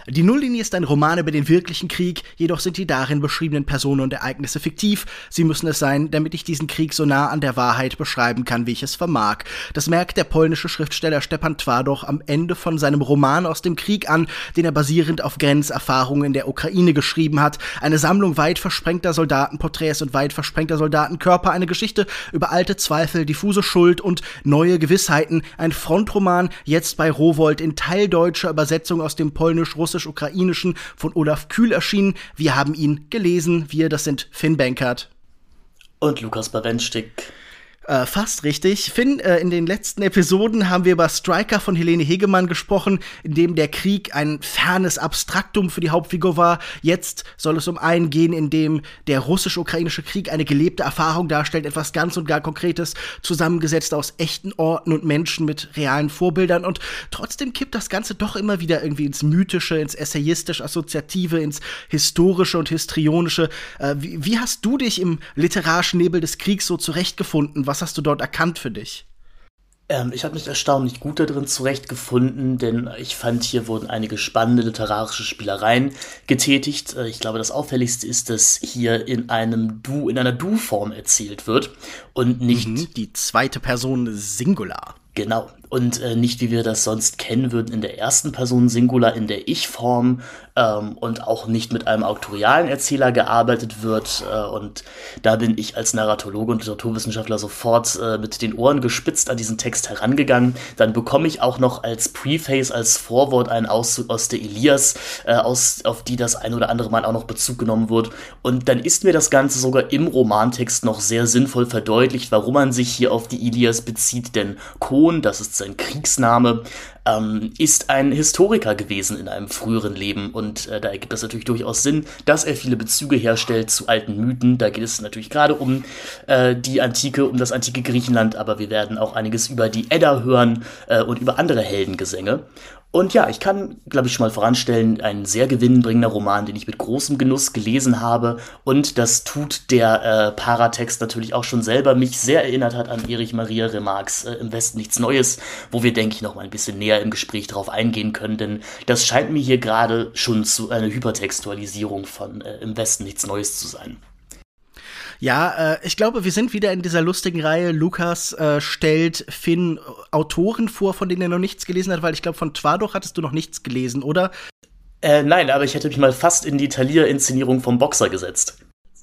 Die Nulllinie ist ein Roman über den wirklichen Krieg, jedoch sind die darin beschriebenen Personen und Ereignisse fiktiv. Sie müssen es sein, damit ich diesen Krieg so nah an der Wahrheit beschreiben kann, wie ich es vermag. Das merkt der polnische Schriftsteller Stepan Twardoch am Ende von seinem Roman aus dem Krieg an, den er basierend auf Grenzerfahrungen in der Ukraine geschrieben hat. Eine Sammlung weit versprengter Soldatenporträts und weit versprengter Soldatenkörper, eine Geschichte über alte Zweifel, diffuse Schuld und neue Gewissheiten. Ein Frontroman, jetzt bei Rowohlt in teildeutscher Übersetzung aus dem polnisch-russisch-ukrainischen von Olaf Kühl erschienen. Wir haben ihn gelesen. Wir, das sind Finn Benkert. Und Lukas Bawenschtik. Fast richtig. Finn, in den letzten Episoden haben wir über Striker von Helene Hegemann gesprochen, in dem der Krieg ein fernes Abstraktum für die Hauptfigur war. Jetzt soll es um einen gehen, in dem der russisch-ukrainische Krieg eine gelebte Erfahrung darstellt, etwas ganz und gar Konkretes, zusammengesetzt aus echten Orten und Menschen mit realen Vorbildern. Und trotzdem kippt das Ganze doch immer wieder irgendwie ins Mythische, ins Essayistisch-Assoziative, ins Historische und Histrionische. Wie hast du dich im literarischen Nebel des Kriegs so zurechtgefunden? Was hast du dort erkannt für dich? Ich habe mich erstaunlich gut da drin zurechtgefunden, denn ich fand, hier wurden einige spannende literarische Spielereien getätigt. Ich glaube, das Auffälligste ist, dass hier in einer Du-Form erzählt wird und nicht die zweite Person Singular. Genau. Und nicht, wie wir das sonst kennen würden, in der ersten Person Singular, in der Ich-Form und auch nicht mit einem autorialen Erzähler gearbeitet wird. Und da bin ich als Narratologe und Literaturwissenschaftler sofort mit den Ohren gespitzt an diesen Text herangegangen. Dann bekomme ich auch noch als Preface, als Vorwort einen Auszug aus der Ilias, auf die das ein oder andere Mal auch noch Bezug genommen wird. Und dann ist mir das Ganze sogar im Romantext noch sehr sinnvoll verdeutlicht, warum man sich hier auf die Ilias bezieht. Denn Kohn, das ist sein Kriegsname, ist ein Historiker gewesen in einem früheren Leben und da ergibt es natürlich durchaus Sinn, dass er viele Bezüge herstellt zu alten Mythen. Da geht es natürlich gerade um die Antike, um das antike Griechenland, aber wir werden auch einiges über die Edda hören und über andere Heldengesänge. Und ja, ich kann, glaube ich, schon mal voranstellen, ein sehr gewinnbringender Roman, den ich mit großem Genuss gelesen habe. Und das tut der Paratext natürlich auch schon selber mich sehr erinnert hat an Erich Maria Remarques Im Westen nichts Neues, wo wir, denke ich, noch mal ein bisschen näher im Gespräch drauf eingehen können. Denn das scheint mir hier gerade schon zu einer Hypertextualisierung von Im Westen nichts Neues zu sein. Ja, ich glaube, wir sind wieder in dieser lustigen Reihe. Lukas stellt Finn Autoren vor, von denen er noch nichts gelesen hat, weil ich glaube, von Twardoch hattest du noch nichts gelesen, oder? Nein, aber ich hätte mich mal fast in die Thalia-Inszenierung vom Boxer gesetzt.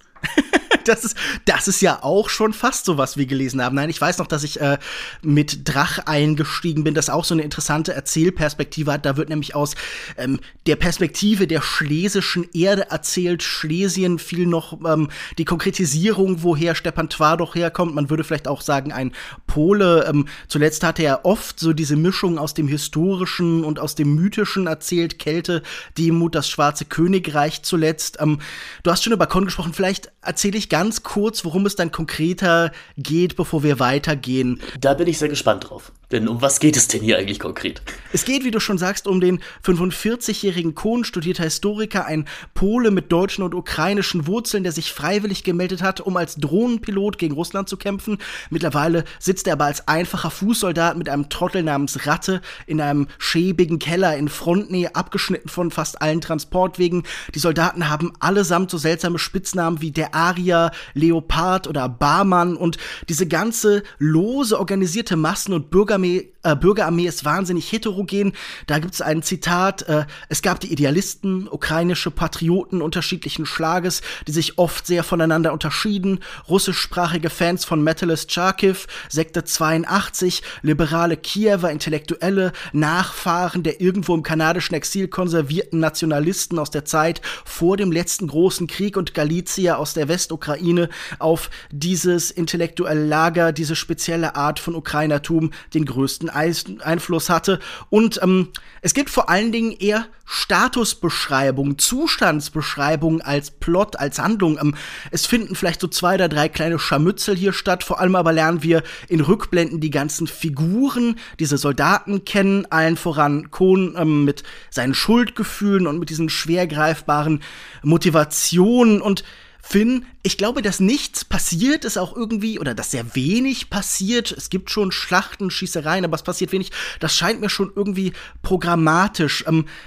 Das ist ja auch schon fast sowas wie gelesen haben. Nein, ich weiß noch, dass ich mit Drach eingestiegen bin, das auch so eine interessante Erzählperspektive hat. Da wird nämlich aus der Perspektive der schlesischen Erde erzählt. Schlesien viel noch die Konkretisierung, woher Stepan Twardoch herkommt. Man würde vielleicht auch sagen, ein Pole. Zuletzt hatte er oft so diese Mischung aus dem Historischen und aus dem Mythischen erzählt. Kälte, Demut, das Schwarze Königreich zuletzt. Du hast schon über Kohn gesprochen. Vielleicht erzähle ich ganz kurz, worum es dann konkreter geht, bevor wir weitergehen. Da bin ich sehr gespannt drauf. Denn um was geht es denn hier eigentlich konkret? Es geht, wie du schon sagst, um den 45-jährigen Kohn, studierter Historiker, ein Pole mit deutschen und ukrainischen Wurzeln, der sich freiwillig gemeldet hat, um als Drohnenpilot gegen Russland zu kämpfen. Mittlerweile sitzt er aber als einfacher Fußsoldat mit einem Trottel namens Ratte in einem schäbigen Keller in Frontnähe, abgeschnitten von fast allen Transportwegen. Die Soldaten haben allesamt so seltsame Spitznamen wie der Arier, Leopard oder Barmann, und diese ganze lose organisierte Massen- und Bürgerarmee ist wahnsinnig heterogen. Da gibt es ein Zitat: Es gab die Idealisten, ukrainische Patrioten unterschiedlichen Schlages, die sich oft sehr voneinander unterschieden, russischsprachige Fans von Metalist Charkiw, Sekte 82, liberale Kiewer Intellektuelle, Nachfahren der irgendwo im kanadischen Exil konservierten Nationalisten aus der Zeit vor dem letzten großen Krieg und Galizier aus der Westukraine. Auf dieses intellektuelle Lager, diese spezielle Art von Ukrainertum, den größten Einfluss hatte. Und es gibt vor allen Dingen eher Statusbeschreibungen, Zustandsbeschreibungen als Plot, als Handlung. Es finden vielleicht so 2 oder 3 kleine Scharmützel hier statt. Vor allem aber lernen wir in Rückblenden die ganzen Figuren, diese Soldaten kennen, allen voran Kohn mit seinen Schuldgefühlen und mit diesen schwer greifbaren Motivationen. Und Finn, ich glaube, dass nichts passiert ist auch irgendwie, oder dass sehr wenig passiert. Es gibt schon Schlachten, Schießereien, aber es passiert wenig. Das scheint mir schon irgendwie programmatisch.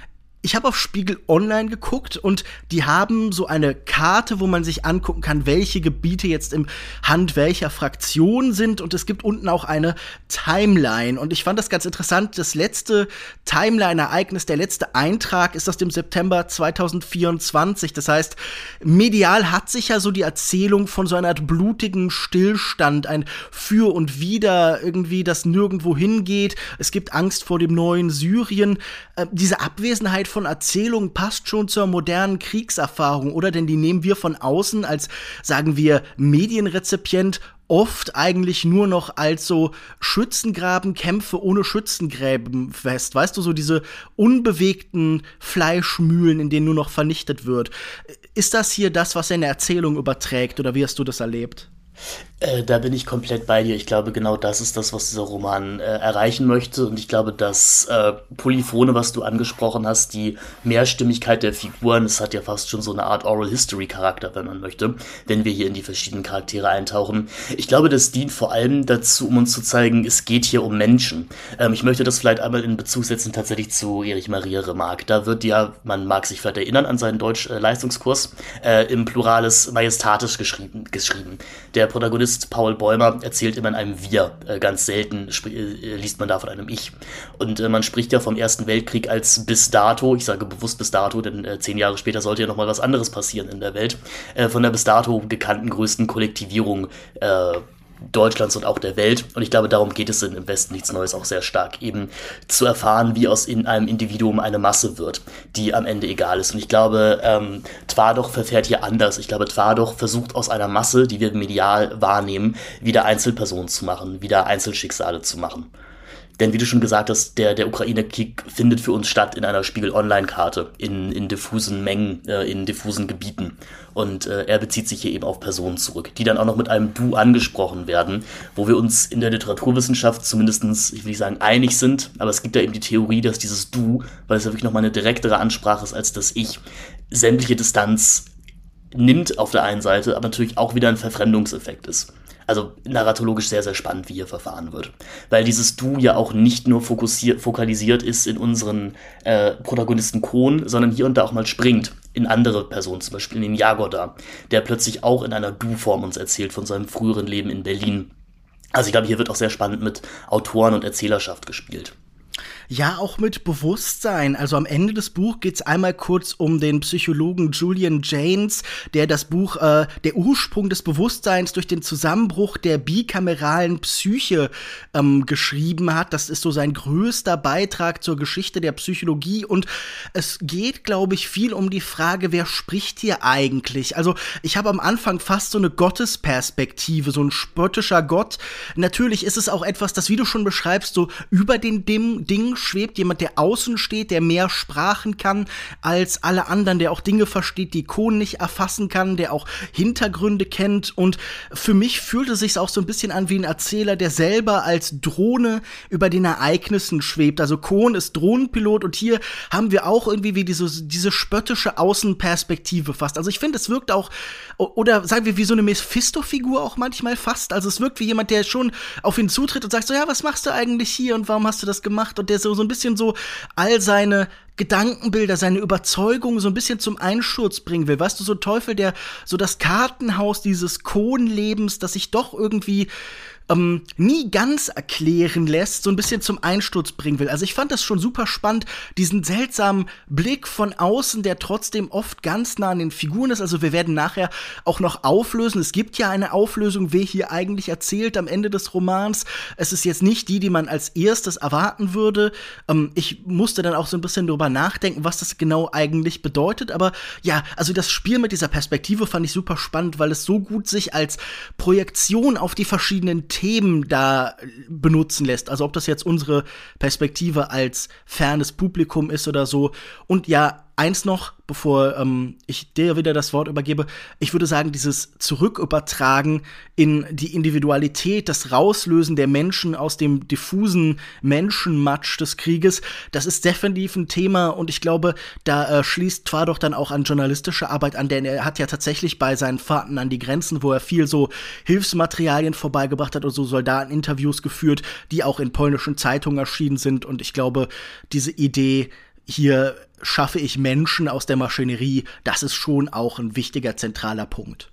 Ich habe auf Spiegel Online geguckt und die haben so eine Karte, wo man sich angucken kann, welche Gebiete jetzt im Hand welcher Fraktion sind, und es gibt unten auch eine Timeline, und ich fand das ganz interessant. Das letzte Timeline-Ereignis, der letzte Eintrag ist aus dem September 2024. Das heißt, medial hat sich ja so die Erzählung von so einer Art blutigen Stillstand, ein Für und Wider, irgendwie, das nirgendwo hingeht. Es gibt Angst vor dem neuen Syrien. Diese Abwesenheit von Erzählung passt schon zur modernen Kriegserfahrung, oder? Denn die nehmen wir von außen als, sagen wir, Medienrezipient oft eigentlich nur noch als so Schützengrabenkämpfe ohne Schützengräben fest. Weißt du, so diese unbewegten Fleischmühlen, in denen nur noch vernichtet wird. Ist das hier das, was er in der Erzählung überträgt, oder wie hast du das erlebt? Da bin ich komplett bei dir. Ich glaube, genau das ist das, was dieser Roman erreichen möchte. Und ich glaube, das Polyphone, was du angesprochen hast, die Mehrstimmigkeit der Figuren, es hat ja fast schon so eine Art Oral History-Charakter, wenn man möchte, wenn wir hier in die verschiedenen Charaktere eintauchen. Ich glaube, das dient vor allem dazu, um uns zu zeigen, es geht hier um Menschen. Ich möchte das vielleicht einmal in Bezug setzen tatsächlich zu Erich Maria Remarque. Da wird ja, man mag sich vielleicht erinnern an seinen Deutsch-Leistungskurs, im Pluralis Majestatisch geschrieben. Der Protagonist Paul Bäumer erzählt immer in einem Wir. Ganz selten liest man da von einem Ich. Und man spricht ja vom Ersten Weltkrieg als bis dato, ich sage bewusst bis dato, denn 10 Jahre später sollte ja noch mal was anderes passieren in der Welt, von der bis dato gekannten größten Kollektivierung Deutschlands und auch der Welt. Und ich glaube, darum geht es in Im Westen nichts Neues auch sehr stark, eben zu erfahren, wie aus in einem Individuum eine Masse wird, die am Ende egal ist. Und ich glaube, Twardoch verfährt hier anders. Ich glaube, Twardoch versucht aus einer Masse, die wir medial wahrnehmen, wieder Einzelpersonen zu machen, wieder Einzelschicksale zu machen. Denn wie du schon gesagt hast, der Ukraine-Krieg findet für uns statt in einer Spiegel-Online-Karte, in diffusen Mengen, in diffusen Gebieten. Und er bezieht sich hier eben auf Personen zurück, die dann auch noch mit einem Du angesprochen werden, wo wir uns in der Literaturwissenschaft zumindestens, ich will nicht sagen einig sind, aber es gibt ja eben die Theorie, dass dieses Du, weil es ja wirklich nochmal eine direktere Ansprache ist als das Ich, sämtliche Distanz nimmt auf der einen Seite, aber natürlich auch wieder ein Verfremdungseffekt ist. Also narratologisch sehr, sehr spannend, wie hier verfahren wird. Weil dieses Du ja auch nicht nur fokalisiert ist in unseren Protagonisten Kohn, sondern hier und da auch mal springt in andere Personen, zum Beispiel in den Jagoda, der plötzlich auch in einer Du-Form uns erzählt von seinem früheren Leben in Berlin. Also ich glaube, hier wird auch sehr spannend mit Autoren und Erzählerschaft gespielt. Ja, auch mit Bewusstsein. Also am Ende des Buchs geht's einmal kurz um den Psychologen Julian Jaynes, der das Buch Der Ursprung des Bewusstseins durch den Zusammenbruch der bikameralen Psyche geschrieben hat. Das ist so sein größter Beitrag zur Geschichte der Psychologie. Und es geht, glaube ich, viel um die Frage, wer spricht hier eigentlich? Also ich habe am Anfang fast so eine Gottesperspektive, so ein spöttischer Gott. Natürlich ist es auch etwas, das, wie du schon beschreibst, so über den Ding schwebt, jemand, der außen steht, der mehr Sprachen kann als alle anderen, der auch Dinge versteht, die Kohn nicht erfassen kann, der auch Hintergründe kennt. Und für mich fühlte es sich auch so ein bisschen an wie ein Erzähler, der selber als Drohne über den Ereignissen schwebt. Also Kohn ist Drohnenpilot, und hier haben wir auch irgendwie wie diese spöttische Außenperspektive fast. Also ich finde, es wirkt auch, oder sagen wir, wie so eine Mephisto-Figur auch manchmal fast. Also es wirkt wie jemand, der schon auf ihn zutritt und sagt so, ja, was machst du eigentlich hier und warum hast du das gemacht? Und der so ein bisschen so all seine Gedankenbilder, seine Überzeugungen so ein bisschen zum Einsturz bringen will. Weißt du, so Teufel, der so das Kartenhaus dieses Kohn-Lebens, das sich doch irgendwie nie ganz erklären lässt, so ein bisschen zum Einsturz bringen will. Also ich fand das schon super spannend, diesen seltsamen Blick von außen, der trotzdem oft ganz nah an den Figuren ist. Also wir werden nachher auch noch auflösen. Es gibt ja eine Auflösung, wer hier eigentlich erzählt am Ende des Romans. Es ist jetzt nicht die man als erstes erwarten würde. Ich musste dann auch so ein bisschen drüber nachdenken, was das genau eigentlich bedeutet. Aber ja, also das Spiel mit dieser Perspektive fand ich super spannend, weil es so gut sich als Projektion auf die verschiedenen Themen da benutzen lässt. Also ob das jetzt unsere Perspektive als fernes Publikum ist oder so. Und ja, eins noch, bevor ich dir wieder das Wort übergebe. Ich würde sagen, dieses Zurückübertragen in die Individualität, das Rauslösen der Menschen aus dem diffusen Menschenmatsch des Krieges, das ist definitiv ein Thema, und ich glaube, da schließt Twardoch dann auch an journalistische Arbeit an, denn er hat ja tatsächlich bei seinen Fahrten an die Grenzen, wo er viel so Hilfsmaterialien vorbeigebracht hat und so Soldateninterviews geführt, die auch in polnischen Zeitungen erschienen sind, und ich glaube, diese Idee hier schaffe ich Menschen aus der Maschinerie, das ist schon auch ein wichtiger, zentraler Punkt.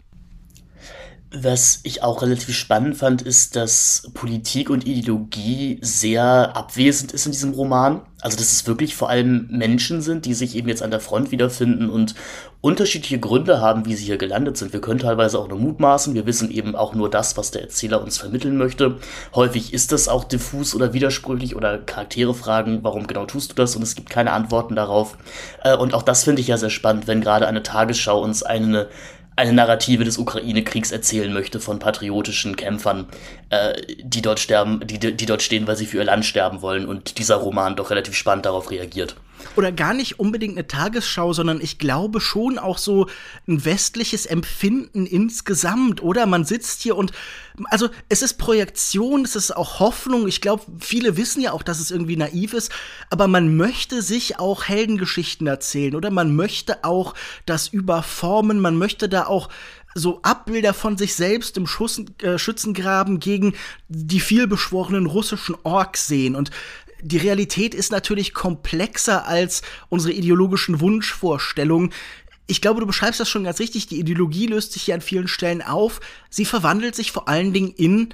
Was ich auch relativ spannend fand, ist, dass Politik und Ideologie sehr abwesend ist in diesem Roman. Also, dass es wirklich vor allem Menschen sind, die sich eben jetzt an der Front wiederfinden und unterschiedliche Gründe haben, wie sie hier gelandet sind. Wir können teilweise auch nur mutmaßen. Wir wissen eben auch nur das, was der Erzähler uns vermitteln möchte. Häufig ist das auch diffus oder widersprüchlich oder Charaktere fragen, warum genau tust du das? Und es gibt keine Antworten darauf. Und auch das finde ich ja sehr spannend, wenn gerade eine Tagesschau uns eine Narrative des Ukraine-Kriegs erzählen möchte von patriotischen Kämpfern, die dort sterben, die dort stehen, weil sie für ihr Land sterben wollen, und dieser Roman doch relativ spannend darauf reagiert. Oder gar nicht unbedingt eine Tagesschau, sondern ich glaube schon auch so ein westliches Empfinden insgesamt, oder? Man sitzt hier und, also es ist Projektion, es ist auch Hoffnung. Ich glaube, viele wissen ja auch, dass es irgendwie naiv ist, aber man möchte sich auch Heldengeschichten erzählen, oder? Man möchte auch das überformen, man möchte da auch so Abbilder von sich selbst im Schützengraben gegen die vielbeschworenen russischen Orks sehen. Und die Realität ist natürlich komplexer als unsere ideologischen Wunschvorstellungen. Ich glaube, du beschreibst das schon ganz richtig. Die Ideologie löst sich hier an vielen Stellen auf. Sie verwandelt sich vor allen Dingen in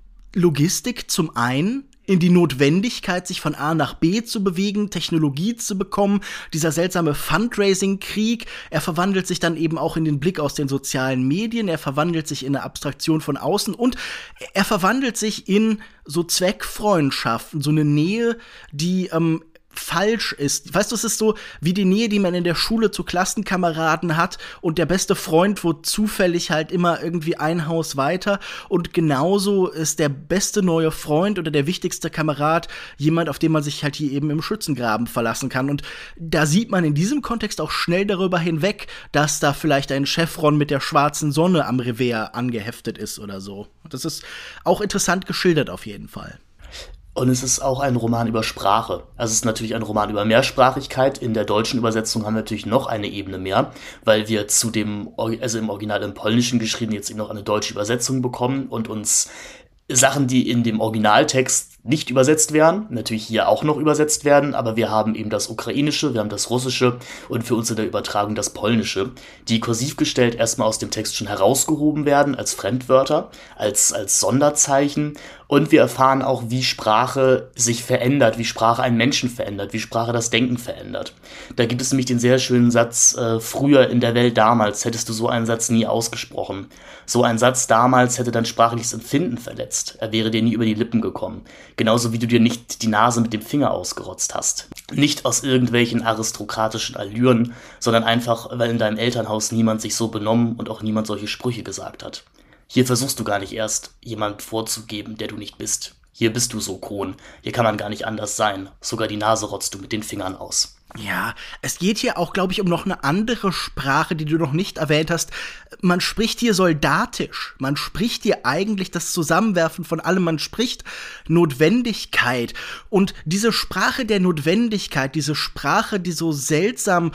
Logistik zum einen, in die Notwendigkeit, sich von A nach B zu bewegen, Technologie zu bekommen, dieser seltsame Fundraising-Krieg, er verwandelt sich dann eben auch in den Blick aus den sozialen Medien, er verwandelt sich in eine Abstraktion von außen und er verwandelt sich in so Zweckfreundschaften, so eine Nähe, die falsch ist. Weißt du, es ist so wie die Nähe, die man in der Schule zu Klassenkameraden hat und der beste Freund wohnt zufällig halt immer irgendwie ein Haus weiter und genauso ist der beste neue Freund oder der wichtigste Kamerad jemand, auf den man sich halt hier eben im Schützengraben verlassen kann, und da sieht man in diesem Kontext auch schnell darüber hinweg, dass da vielleicht ein Chevron mit der schwarzen Sonne am Revers angeheftet ist oder so. Das ist auch interessant geschildert auf jeden Fall. Und es ist auch ein Roman über Sprache. Also es ist natürlich ein Roman über Mehrsprachigkeit. In der deutschen Übersetzung haben wir natürlich noch eine Ebene mehr, weil wir also im Original im Polnischen geschrieben, jetzt eben noch eine deutsche Übersetzung bekommen und uns Sachen, die in dem Originaltext nicht übersetzt werden, natürlich hier auch noch übersetzt werden, aber wir haben eben das Ukrainische, wir haben das Russische und für uns in der Übertragung das Polnische, die kursiv gestellt erstmal aus dem Text schon herausgehoben werden als Fremdwörter, als Sonderzeichen, und wir erfahren auch, wie Sprache sich verändert, wie Sprache einen Menschen verändert, wie Sprache das Denken verändert. Da gibt es nämlich den sehr schönen Satz, früher in der Welt damals hättest du so einen Satz nie ausgesprochen. So ein Satz damals hätte dein sprachliches Empfinden verletzt. Er wäre dir nie über die Lippen gekommen. Genauso wie du dir nicht die Nase mit dem Finger ausgerotzt hast. Nicht aus irgendwelchen aristokratischen Allüren, sondern einfach, weil in deinem Elternhaus niemand sich so benommen und auch niemand solche Sprüche gesagt hat. Hier versuchst du gar nicht erst, jemand vorzugeben, der du nicht bist. Hier bist du so, Kron. Hier kann man gar nicht anders sein. Sogar die Nase rotzt du mit den Fingern aus. Ja, es geht hier auch, glaube ich, um noch eine andere Sprache, die du noch nicht erwähnt hast. Man spricht hier soldatisch. Man spricht hier eigentlich das Zusammenwerfen von allem. Man spricht Notwendigkeit. Und diese Sprache der Notwendigkeit, diese Sprache, die so seltsam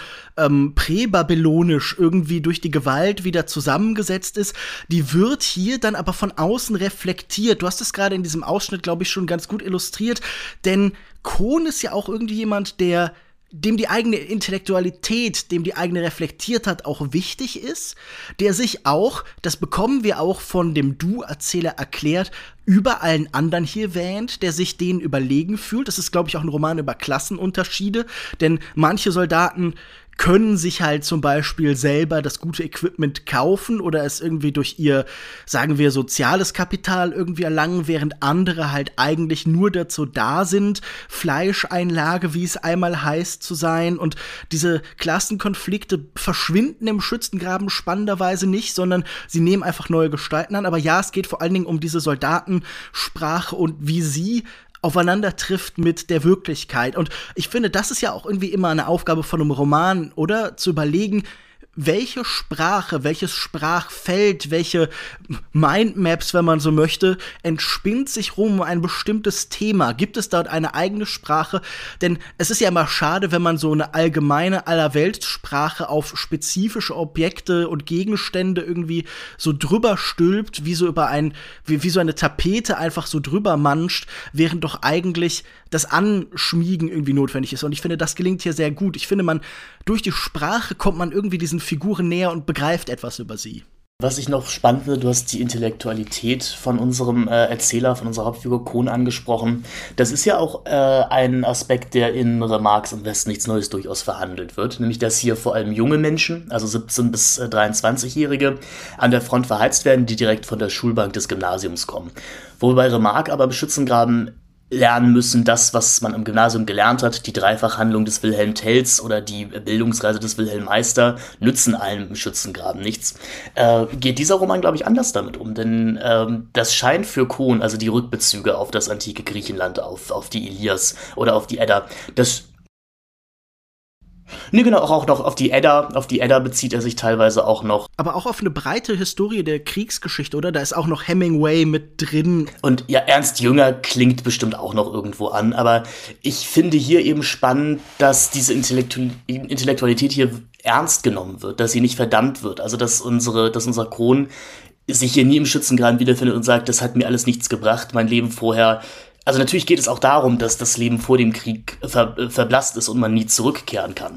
präbabylonisch irgendwie durch die Gewalt wieder zusammengesetzt ist, die wird hier dann aber von außen reflektiert. Du hast es gerade in diesem Ausschnitt, glaube ich, schon ganz gut illustriert. Denn Kohn ist ja auch irgendwie jemand, dem die eigene Intellektualität, dem die eigene Reflektiertheit auch wichtig ist, der sich auch, das bekommen wir auch von dem Du-Erzähler erklärt, über allen anderen hier wähnt, der sich denen überlegen fühlt. Das ist, glaube ich, auch ein Roman über Klassenunterschiede, denn manche Soldaten können sich halt zum Beispiel selber das gute Equipment kaufen oder es irgendwie durch ihr, sagen wir, soziales Kapital irgendwie erlangen, während andere halt eigentlich nur dazu da sind, Fleischeinlage, wie es einmal heißt, zu sein. Und diese Klassenkonflikte verschwinden im Schützengraben spannenderweise nicht, sondern sie nehmen einfach neue Gestalten an. Aber ja, es geht vor allen Dingen um diese Soldatensprache und wie sie aufeinander trifft mit der Wirklichkeit. Und ich finde, das ist ja auch irgendwie immer eine Aufgabe von einem Roman, oder? Zu überlegen, welche Sprache, welches Sprachfeld, welche Mindmaps, wenn man so möchte, entspinnt sich rum um ein bestimmtes Thema? Gibt es dort eine eigene Sprache? Denn es ist ja immer schade, wenn man so eine allgemeine Allerweltssprache auf spezifische Objekte und Gegenstände irgendwie so drüber stülpt, wie so über wie so eine Tapete einfach so drüber manscht, während doch eigentlich das Anschmiegen irgendwie notwendig ist. Und ich finde, das gelingt hier sehr gut. Ich finde, durch die Sprache kommt man irgendwie diesen Figuren näher und begreift etwas über sie. Was ich noch spannend finde, du hast die Intellektualität von unserem Erzähler, von unserer Hauptfigur Kohn angesprochen. Das ist ja auch ein Aspekt, der in Remarques im Westen nichts Neues durchaus verhandelt wird. Nämlich, dass hier vor allem junge Menschen, also 17- bis 23-Jährige, an der Front verheizt werden, die direkt von der Schulbank des Gymnasiums kommen. Wobei Remarque aber im Schützengraben lernen müssen, das, was man im Gymnasium gelernt hat, die Dreifachhandlung des Wilhelm Tells oder die Bildungsreise des Wilhelm Meister, nützen einem im Schützengraben nichts. Geht dieser Roman, glaube ich, anders damit um, denn das scheint für Kohn, also die Rückbezüge auf das antike Griechenland, auf die Ilias oder auf die Edda, genau, auch noch auf die Edda bezieht er sich teilweise auch noch. Aber auch auf eine breite Historie der Kriegsgeschichte, oder? Da ist auch noch Hemingway mit drin. Und ja, Ernst Jünger klingt bestimmt auch noch irgendwo an, aber ich finde hier eben spannend, dass diese Intellektualität hier ernst genommen wird, dass sie nicht verdammt wird, also dass unser Kron sich hier nie im Schützengraben wiederfindet und sagt, das hat mir alles nichts gebracht, mein Leben vorher. Also natürlich geht es auch darum, dass das Leben vor dem Krieg verblasst ist und man nie zurückkehren kann.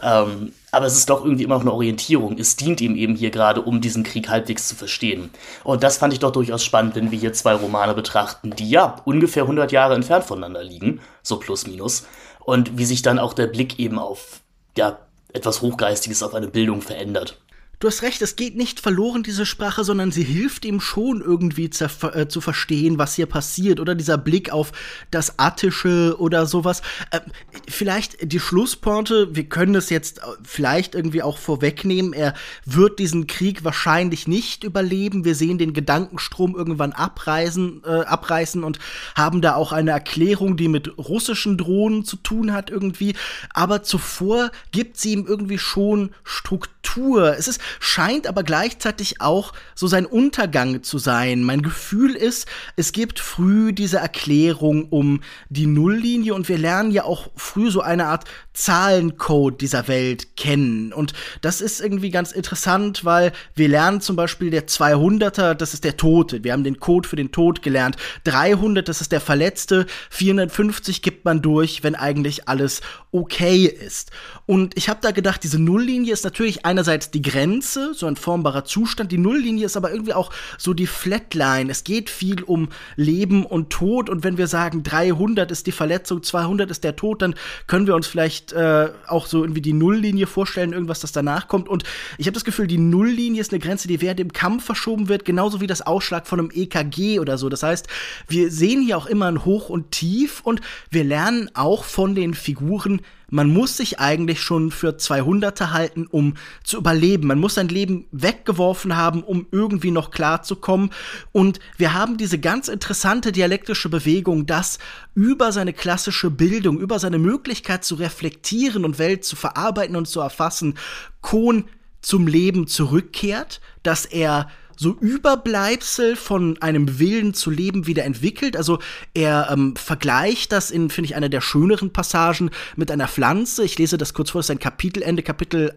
Aber es ist doch irgendwie immer noch eine Orientierung. Es dient ihm eben hier gerade, um diesen Krieg halbwegs zu verstehen. Und das fand ich doch durchaus spannend, wenn wir hier zwei Romane betrachten, die ja ungefähr 100 Jahre entfernt voneinander liegen, so plus minus. Und wie sich dann auch der Blick eben auf, ja, etwas Hochgeistiges, auf eine Bildung verändert. Du hast recht, es geht nicht verloren, diese Sprache, sondern sie hilft ihm schon irgendwie zu verstehen, was hier passiert. Oder dieser Blick auf das Attische oder sowas. Vielleicht die Schlusspointe, wir können das jetzt vielleicht irgendwie auch vorwegnehmen. Er wird diesen Krieg wahrscheinlich nicht überleben. Wir sehen den Gedankenstrom irgendwann abreißen und haben da auch eine Erklärung, die mit russischen Drohnen zu tun hat irgendwie. Aber zuvor gibt sie ihm irgendwie schon Struktur. Scheint aber gleichzeitig auch so sein Untergang zu sein. Mein Gefühl ist, es gibt früh diese Erklärung um die Nulllinie und wir lernen ja auch früh so eine Art Zahlencode dieser Welt kennen. Und das ist irgendwie ganz interessant, weil wir lernen zum Beispiel der 200er, das ist der Tote. Wir haben den Code für den Tod gelernt. 300, das ist der Verletzte. 450 gibt man durch, wenn eigentlich alles okay ist. Und ich habe da gedacht, diese Nulllinie ist natürlich einerseits die Grenze, so ein formbarer Zustand. Die Nulllinie ist aber irgendwie auch so die Flatline. Es geht viel um Leben und Tod. Und wenn wir sagen, 300 ist die Verletzung, 200 ist der Tod, dann können wir uns vielleicht auch so irgendwie die Nulllinie vorstellen, irgendwas, das danach kommt. Und ich habe das Gefühl, die Nulllinie ist eine Grenze, die während dem Kampf verschoben wird, genauso wie das Ausschlag von einem EKG oder so. Das heißt, wir sehen hier auch immer ein Hoch und Tief und wir lernen auch von den Figuren, man muss sich eigentlich schon für 200er halten, um zu überleben. Man muss sein Leben weggeworfen haben, um irgendwie noch klarzukommen. Und wir haben diese ganz interessante dialektische Bewegung, dass über seine klassische Bildung, über seine Möglichkeit zu reflektieren und Welt zu verarbeiten und zu erfassen, Kohn zum Leben zurückkehrt, dass er so Überbleibsel von einem Willen zu leben wieder entwickelt. Also er vergleicht das in, finde ich, einer der schöneren Passagen mit einer Pflanze. Ich lese das kurz vor, das ist ein Kapitelende, Kapitel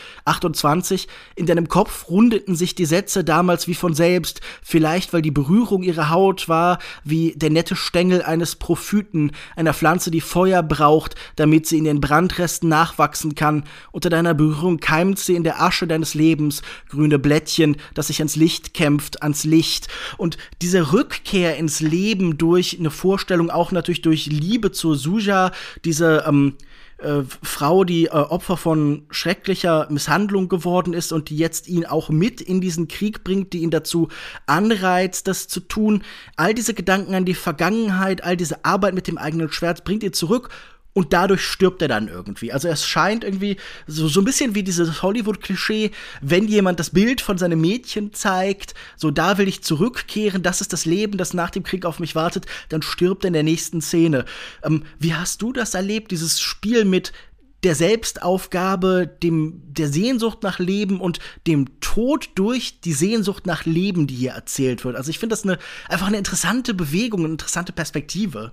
28. In deinem Kopf rundeten sich die Sätze damals wie von selbst, vielleicht weil die Berührung ihrer Haut war wie der nette Stängel eines Prophyten, einer Pflanze, die Feuer braucht, damit sie in den Brandresten nachwachsen kann. Unter deiner Berührung keimt sie in der Asche deines Lebens, grüne Blättchen, das sich ans Licht kämpft, ans Licht. Und diese Rückkehr ins Leben durch eine Vorstellung, auch natürlich durch Liebe zur Suja, diese Frau, die Opfer von schrecklicher Misshandlung geworden ist und die jetzt ihn auch mit in diesen Krieg bringt, die ihn dazu anreizt, das zu tun. All diese Gedanken an die Vergangenheit, all diese Arbeit mit dem eigenen Schwert bringt ihn zurück. Und dadurch stirbt er dann irgendwie. Also es scheint irgendwie so ein bisschen wie dieses Hollywood-Klischee, wenn jemand das Bild von seinem Mädchen zeigt, so da will ich zurückkehren, das ist das Leben, das nach dem Krieg auf mich wartet, dann stirbt er in der nächsten Szene. Wie hast du das erlebt, dieses Spiel mit der Selbstaufgabe, der Sehnsucht nach Leben und dem Tod durch die Sehnsucht nach Leben, die hier erzählt wird. Also ich finde das einfach eine interessante Bewegung, eine interessante Perspektive.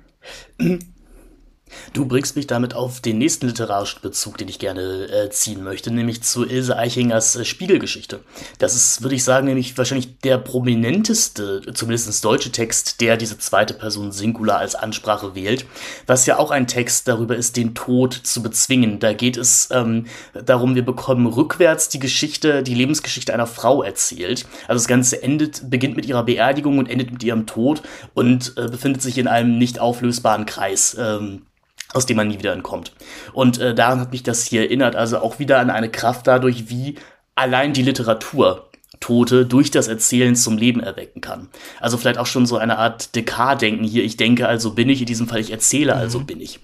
Du bringst mich damit auf den nächsten literarischen Bezug, den ich gerne ziehen möchte, nämlich zu Ilse Eichingers Spiegelgeschichte. Das ist, würde ich sagen, nämlich wahrscheinlich der prominenteste, zumindest ins deutsche Text, der diese zweite Person Singular als Ansprache wählt, was ja auch ein Text darüber ist, den Tod zu bezwingen. Da geht es darum, wir bekommen rückwärts die Lebensgeschichte einer Frau erzählt. Also das Ganze beginnt mit ihrer Beerdigung und endet mit ihrem Tod und befindet sich in einem nicht auflösbaren Kreis, aus dem man nie wieder entkommt. Und daran hat mich das hier erinnert, also auch wieder an eine Kraft dadurch, wie allein die Literatur Tote durch das Erzählen zum Leben erwecken kann. Also vielleicht auch schon so eine Art Descartes-Denken hier. Ich denke, also bin ich. In diesem Fall, ich erzähle, also bin ich.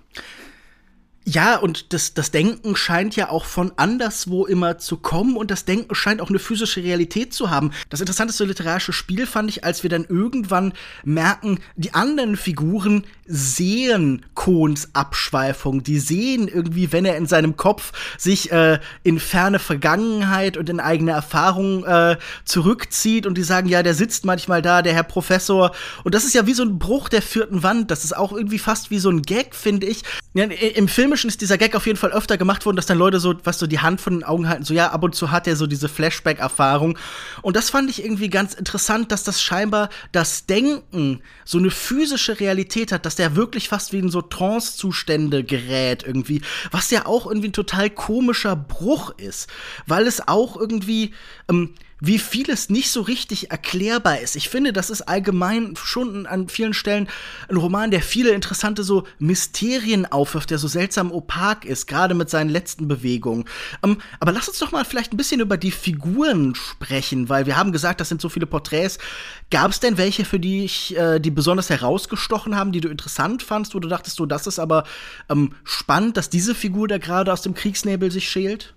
Ja, und das Denken scheint ja auch von anderswo immer zu kommen und das Denken scheint auch eine physische Realität zu haben. Das interessanteste literarische Spiel fand ich, als wir dann irgendwann merken, die anderen Figuren sehen Kohns Abschweifung. Die sehen irgendwie, wenn er in seinem Kopf sich in ferne Vergangenheit und in eigene Erfahrung zurückzieht und die sagen, ja, der sitzt manchmal da, der Herr Professor. Und das ist ja wie so ein Bruch der vierten Wand. Das ist auch irgendwie fast wie so ein Gag, finde ich. Ja, im Filmischen ist dieser Gag auf jeden Fall öfter gemacht worden, dass dann Leute so, was so die Hand von den Augen halten, so ja, ab und zu hat er so diese Flashback-Erfahrung. Und das fand ich irgendwie ganz interessant, dass das scheinbar das Denken so eine physische Realität hat, dass der wirklich fast wie in so Trance-Zustände gerät irgendwie, was ja auch irgendwie ein total komischer Bruch ist, weil es auch irgendwie wie vieles nicht so richtig erklärbar ist. Ich finde, das ist allgemein schon an vielen Stellen ein Roman, der viele interessante so Mysterien aufwirft, der so seltsam opak ist, gerade mit seinen letzten Bewegungen. Aber lass uns doch mal vielleicht ein bisschen über die Figuren sprechen, weil wir haben gesagt, das sind so viele Porträts. Gab es denn welche, für dich, die besonders herausgestochen haben, die du interessant fandst, wo du dachtest, so, das ist aber spannend, dass diese Figur da gerade aus dem Kriegsnebel sich schält?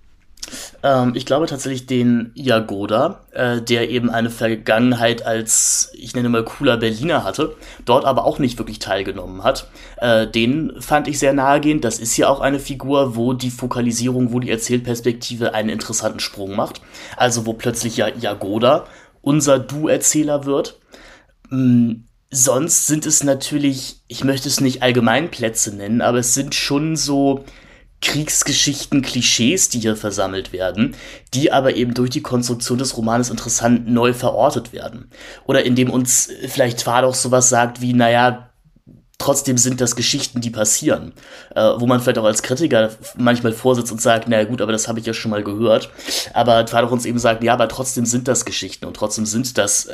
Ich glaube tatsächlich den Jagoda, der eben eine Vergangenheit als, ich nenne mal, cooler Berliner hatte, dort aber auch nicht wirklich teilgenommen hat. Den fand ich sehr nahegehend. Das ist ja auch eine Figur, wo die Fokalisierung, wo die Erzählperspektive einen interessanten Sprung macht. Also wo plötzlich Jagoda unser Du-Erzähler wird. Sonst sind es natürlich, ich möchte es nicht Allgemeinplätze nennen, aber es sind schon so Kriegsgeschichten, Klischees, die hier versammelt werden, die aber eben durch die Konstruktion des Romanes interessant neu verortet werden. Oder indem uns vielleicht Tvardach sowas sagt wie, naja, trotzdem sind das Geschichten, die passieren. Wo man vielleicht auch als Kritiker manchmal vorsitzt und sagt, naja gut, aber das habe ich ja schon mal gehört. Aber Tvardach uns eben sagt, ja, aber trotzdem sind das Geschichten und trotzdem sind das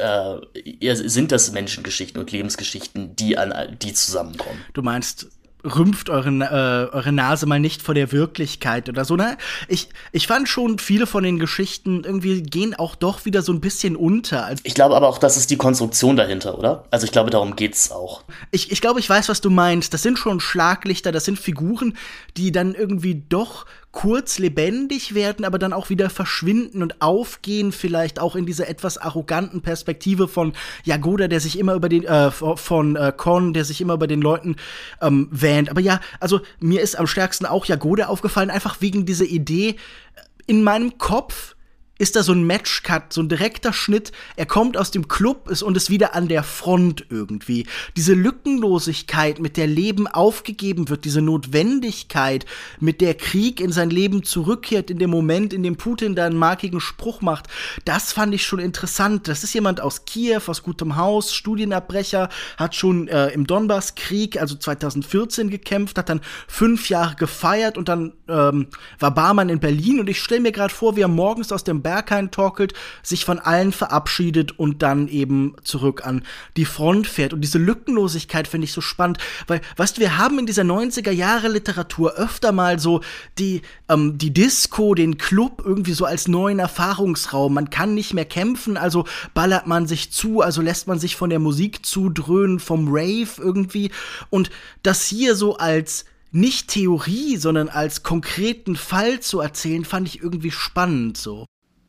Menschengeschichten und Lebensgeschichten, die zusammenkommen. Du meinst, rümpft eure Nase mal nicht vor der Wirklichkeit oder so, ne? Ich fand schon, viele von den Geschichten irgendwie gehen auch doch wieder so ein bisschen unter. Ich glaube aber auch, das ist die Konstruktion dahinter, oder? Also ich glaube, darum geht's auch. Ich glaube, ich weiß, was du meinst. Das sind schon Schlaglichter, das sind Figuren, die dann irgendwie doch kurz lebendig werden, aber dann auch wieder verschwinden und aufgehen, vielleicht auch in dieser etwas arroganten Perspektive von Jagoda, der sich immer über den, von Con, der sich immer über den Leuten wähnt. Aber ja, also mir ist am stärksten auch Jagoda aufgefallen, einfach wegen dieser Idee, in meinem Kopf ist da so ein Matchcut, so ein direkter Schnitt. Er kommt aus dem Club und ist wieder an der Front irgendwie. Diese Lückenlosigkeit, mit der Leben aufgegeben wird, diese Notwendigkeit, mit der Krieg in sein Leben zurückkehrt, in dem Moment, in dem Putin da einen markigen Spruch macht, das fand ich schon interessant. Das ist jemand aus Kiew, aus gutem Haus, Studienabbrecher, hat schon im Donbasskrieg, also 2014 gekämpft, hat dann 5 Jahre gefeiert und dann war Barmann in Berlin und ich stelle mir gerade vor, wie er morgens aus dem Berghain torkelt, sich von allen verabschiedet und dann eben zurück an die Front fährt. Und diese Lückenlosigkeit finde ich so spannend, weil, weißt du, wir haben in dieser 90er-Jahre-Literatur öfter mal so die Disco, den Club irgendwie so als neuen Erfahrungsraum. Man kann nicht mehr kämpfen, also ballert man sich zu, also lässt man sich von der Musik zudröhnen, vom Rave irgendwie. Und das hier so als nicht Theorie, sondern als konkreten Fall zu erzählen, fand ich irgendwie spannend so.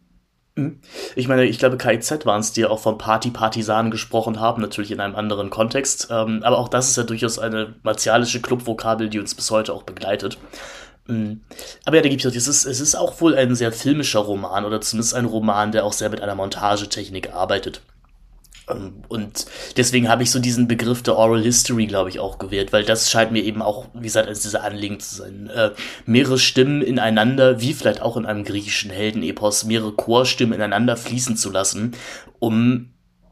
Ich meine, ich glaube, KIZ waren es, die auch von Party-Partisanen gesprochen haben, natürlich in einem anderen Kontext. Aber auch das ist ja durchaus eine martialische Clubvokabel, die uns bis heute auch begleitet. Aber ja, da gebe ich es ist auch wohl ein sehr filmischer Roman oder zumindest ein Roman, der auch sehr mit einer Montagetechnik arbeitet. Und deswegen habe ich so diesen Begriff der Oral History, glaube ich, auch gewählt, weil das scheint mir eben auch, wie gesagt, als diese Anliegen zu sein. Mehrere Stimmen ineinander, wie vielleicht auch in einem griechischen Heldenepos, mehrere Chorstimmen ineinander fließen zu lassen, um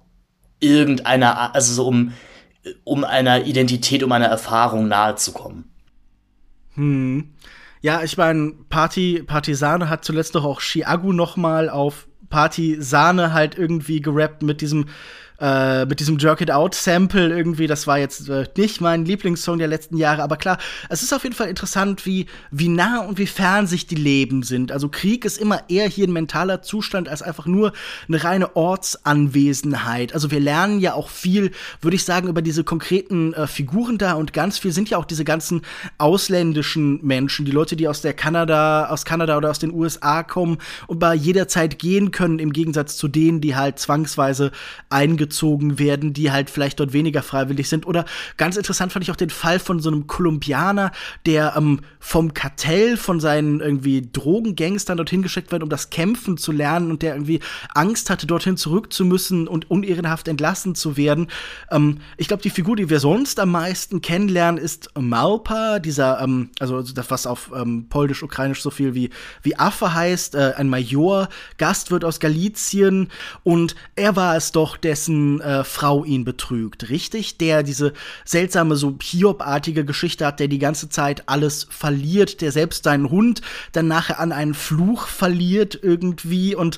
um einer Identität, um einer Erfahrung nahe zu kommen. Ja, ich meine, Partisane hat zuletzt doch auch Chiago noch mal auf Partisane halt irgendwie gerappt mit diesem Jerk It Out Sample irgendwie. Das war jetzt nicht mein Lieblingssong der letzten Jahre, aber klar, es ist auf jeden Fall interessant, wie nah und wie fern sich die Leben sind. Also Krieg ist immer eher hier ein mentaler Zustand als einfach nur eine reine Ortsanwesenheit. Also wir lernen ja auch viel, würde ich sagen, über diese konkreten Figuren da, und ganz viel sind ja auch diese ganzen ausländischen Menschen, die Leute, die aus Kanada oder aus den USA kommen und bei jeder Zeit gehen können, im Gegensatz zu denen, die halt zwangsweise eingezogen werden, die halt vielleicht dort weniger freiwillig sind. Oder ganz interessant fand ich auch den Fall von so einem Kolumbianer, der vom Kartell, von seinen irgendwie Drogengangstern dorthin geschickt wird, um das Kämpfen zu lernen, und der irgendwie Angst hatte, dorthin zurück zu müssen und unehrenhaft entlassen zu werden. Ich glaube, die Figur, die wir sonst am meisten kennenlernen, ist Małpa, dieser, also das, was auf Polnisch-Ukrainisch so viel wie Affe heißt, ein Major, Gastwirt aus Galizien, und er war es doch, dessen Frau ihn betrügt, richtig? Der diese seltsame, so Hiob-artige Geschichte hat, der die ganze Zeit alles verliert, der selbst seinen Hund dann nachher an einen Fluch verliert irgendwie, und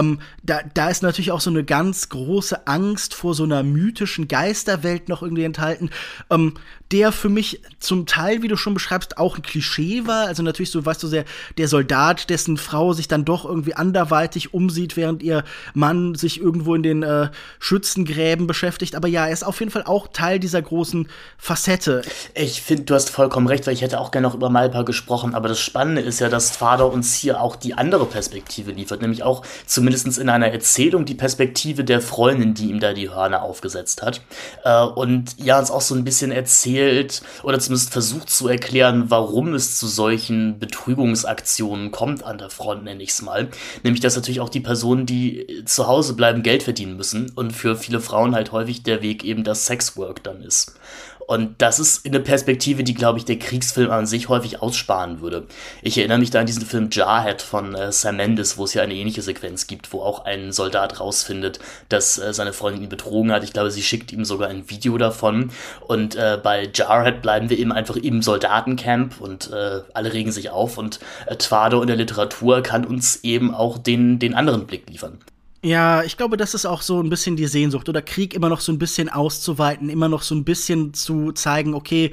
da ist natürlich auch so eine ganz große Angst vor so einer mythischen Geisterwelt noch irgendwie enthalten, der für mich zum Teil, wie du schon beschreibst, auch ein Klischee war. Also natürlich so, weißt du, der Soldat, dessen Frau sich dann doch irgendwie anderweitig umsieht, während ihr Mann sich irgendwo in den Schützengräben beschäftigt. Aber ja, er ist auf jeden Fall auch Teil dieser großen Facette. Ich finde, du hast vollkommen recht, weil ich hätte auch gerne noch über Małpa gesprochen, aber das Spannende ist ja, dass Twador uns hier auch die andere Perspektive liefert, nämlich auch zumindest in einer Erzählung die Perspektive der Freundin, die ihm da die Hörner aufgesetzt hat. Und ja, uns auch so ein bisschen erzählt oder zumindest versucht zu erklären, warum es zu solchen Betrügungsaktionen kommt an der Front, nenne ich es mal. Nämlich, dass natürlich auch die Personen, die zu Hause bleiben, Geld verdienen müssen, und für viele Frauen halt häufig der Weg eben das Sexwork dann ist. Und das ist eine Perspektive, die, glaube ich, der Kriegsfilm an sich häufig aussparen würde. Ich erinnere mich da an diesen Film Jarhead von Sam Mendes, wo es ja eine ähnliche Sequenz gibt, wo auch ein Soldat rausfindet, dass seine Freundin ihn betrogen hat. Ich glaube, sie schickt ihm sogar ein Video davon. Und bei Jarhead bleiben wir eben einfach im Soldatencamp, und alle regen sich auf. Und Twador in der Literatur kann uns eben auch den anderen Blick liefern. Ja, ich glaube, das ist auch so ein bisschen die Sehnsucht, oder Krieg immer noch so ein bisschen auszuweiten, immer noch so ein bisschen zu zeigen, okay,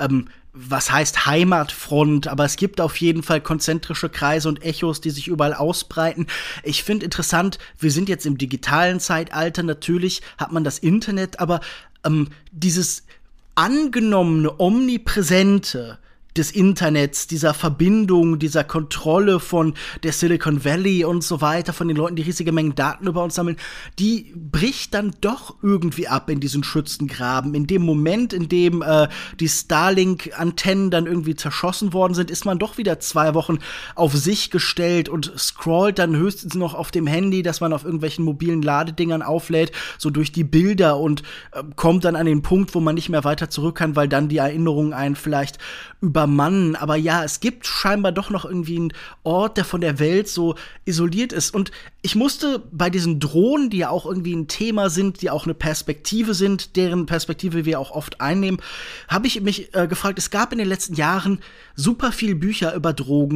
was heißt Heimatfront, aber es gibt auf jeden Fall konzentrische Kreise und Echos, die sich überall ausbreiten. Ich finde interessant, wir sind jetzt im digitalen Zeitalter, natürlich hat man das Internet, aber dieses angenommene, omnipräsente des Internets, dieser Verbindung, dieser Kontrolle von der Silicon Valley und so weiter, von den Leuten, die riesige Mengen Daten über uns sammeln, die bricht dann doch irgendwie ab in diesen Schützengraben. In dem Moment, in dem die Starlink-Antennen dann irgendwie zerschossen worden sind, ist man doch wieder 2 Wochen auf sich gestellt und scrollt dann höchstens noch auf dem Handy, das man auf irgendwelchen mobilen Ladedingern auflädt, so durch die Bilder, und kommt dann an den Punkt, wo man nicht mehr weiter zurück kann, weil dann die Erinnerungen einen vielleicht übermannen. Aber ja, es gibt scheinbar doch noch irgendwie einen Ort, der von der Welt so isoliert ist. Und ich musste bei diesen Drohnen, die ja auch irgendwie ein Thema sind, die auch eine Perspektive sind, deren Perspektive wir auch oft einnehmen, habe ich mich gefragt, es gab in den letzten Jahren super viel Bücher über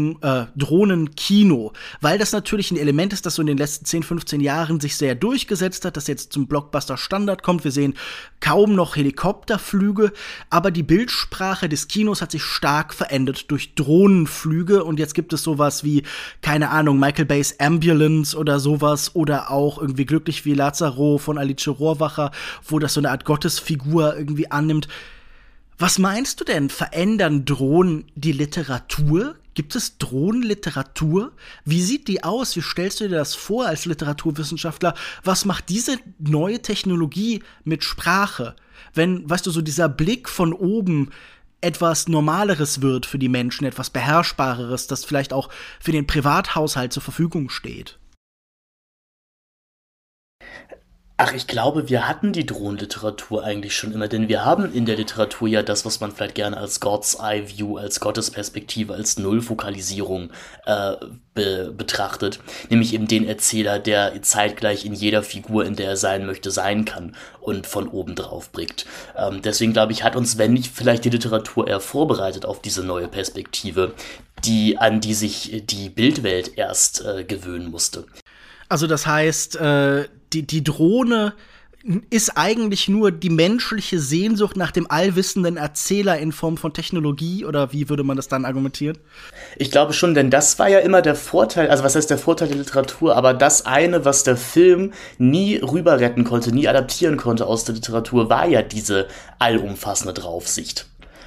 Drohnenkino, weil das natürlich ein Element ist, das so in den letzten 10, 15 Jahren sich sehr durchgesetzt hat, das jetzt zum Blockbuster-Standard kommt. Wir sehen kaum noch Helikopterflüge, aber die Bildsprache des Kinos hat sich stark verändert durch Drohnenflüge, und jetzt gibt es sowas wie, keine Ahnung, Michael Bays Ambulance oder sowas, oder auch irgendwie Glücklich wie Lazaro von Alice Rohrwacher, wo das so eine Art Gottesfigur irgendwie annimmt. Was meinst du denn? Verändern Drohnen die Literatur? Gibt es Drohnenliteratur? Wie sieht die aus? Wie stellst du dir das vor als Literaturwissenschaftler? Was macht diese neue Technologie mit Sprache? Wenn, weißt du, so dieser Blick von oben etwas Normaleres wird für die Menschen, etwas Beherrschbareres, das vielleicht auch für den Privathaushalt zur Verfügung steht. Ach, ich glaube, wir hatten die Drohnenliteratur eigentlich schon immer, denn wir haben in der Literatur ja das, was man vielleicht gerne als God's Eye View, als Gottesperspektive, als Nullfokalisierung betrachtet, nämlich eben den Erzähler, der zeitgleich in jeder Figur, in der er sein möchte, sein kann und von oben drauf blickt. Deswegen glaube ich, hat uns, wenn nicht vielleicht die Literatur eher vorbereitet auf diese neue Perspektive, an die sich die Bildwelt erst gewöhnen musste. Also das heißt, die Drohne ist eigentlich nur die menschliche Sehnsucht nach dem allwissenden Erzähler in Form von Technologie, oder wie würde man das dann argumentieren? Ich glaube schon, denn das war ja immer der Vorteil, also was heißt der Vorteil der Literatur, aber das eine, was der Film nie rüber retten konnte, nie adaptieren konnte aus der Literatur, war ja diese allumfassende Draufsicht.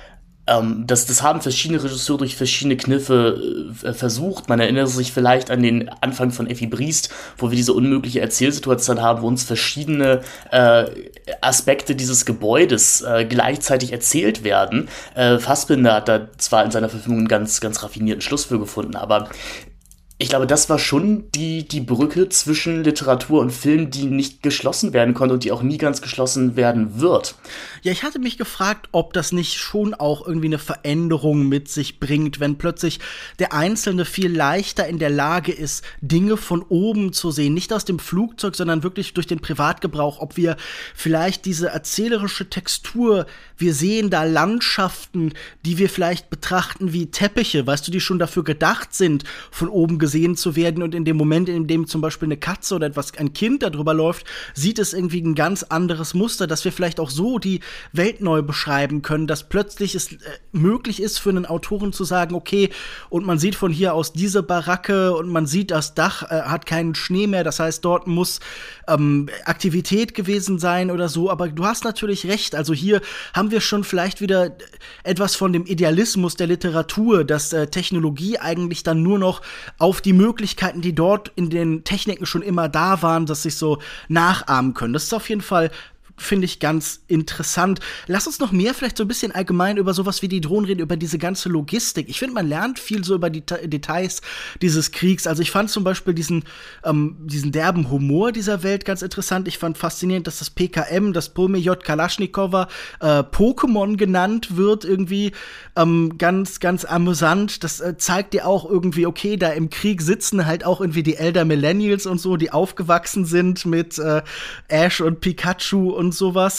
Das haben verschiedene Regisseure durch verschiedene Kniffe versucht. Man erinnert sich vielleicht an den Anfang von Effi Briest, wo wir diese unmögliche Erzählsituation haben, wo uns verschiedene Aspekte dieses Gebäudes gleichzeitig erzählt werden. Fassbinder hat da zwar in seiner Verfilmung einen ganz, ganz raffinierten Schluss für gefunden, aber ich glaube, das war schon die Brücke zwischen Literatur und Film, die nicht geschlossen werden konnte und die auch nie ganz geschlossen werden wird. Ja, ich hatte mich gefragt, ob das nicht schon auch irgendwie eine Veränderung mit sich bringt, wenn plötzlich der Einzelne viel leichter in der Lage ist, Dinge von oben zu sehen. Nicht aus dem Flugzeug, sondern wirklich durch den Privatgebrauch. Ob wir vielleicht diese erzählerische Textur, wir sehen da Landschaften, die wir vielleicht betrachten wie Teppiche, weißt du, die schon dafür gedacht sind, von oben gesehen zu werden, und in dem Moment, in dem zum Beispiel eine Katze oder ein Kind da drüber läuft, sieht es irgendwie ein ganz anderes Muster, dass wir vielleicht auch so die Welt neu beschreiben können, dass plötzlich es möglich ist für einen Autoren zu sagen, okay, und man sieht von hier aus diese Baracke und man sieht, das Dach hat keinen Schnee mehr, das heißt, dort muss Aktivität gewesen sein oder so, aber du hast natürlich recht, also hier haben wir schon vielleicht wieder etwas von dem Idealismus der Literatur, dass Technologie eigentlich dann nur noch auf die Möglichkeiten, die dort in den Techniken schon immer da waren, dass sich so nachahmen können. Das ist auf jeden Fall, finde ich, ganz interessant. Lass uns noch mehr vielleicht so ein bisschen allgemein über sowas wie die Drohnen reden, über diese ganze Logistik. Ich finde, man lernt viel so über die Details dieses Kriegs. Also ich fand zum Beispiel diesen derben Humor dieser Welt ganz interessant. Ich fand faszinierend, dass das PKM, das Pulmejot Kalaschnikowa, Pokémon genannt wird, irgendwie ganz, ganz amüsant. Das zeigt dir auch irgendwie, okay, da im Krieg sitzen halt auch irgendwie die Elder Millennials und so, die aufgewachsen sind mit Ash und Pikachu und sowas.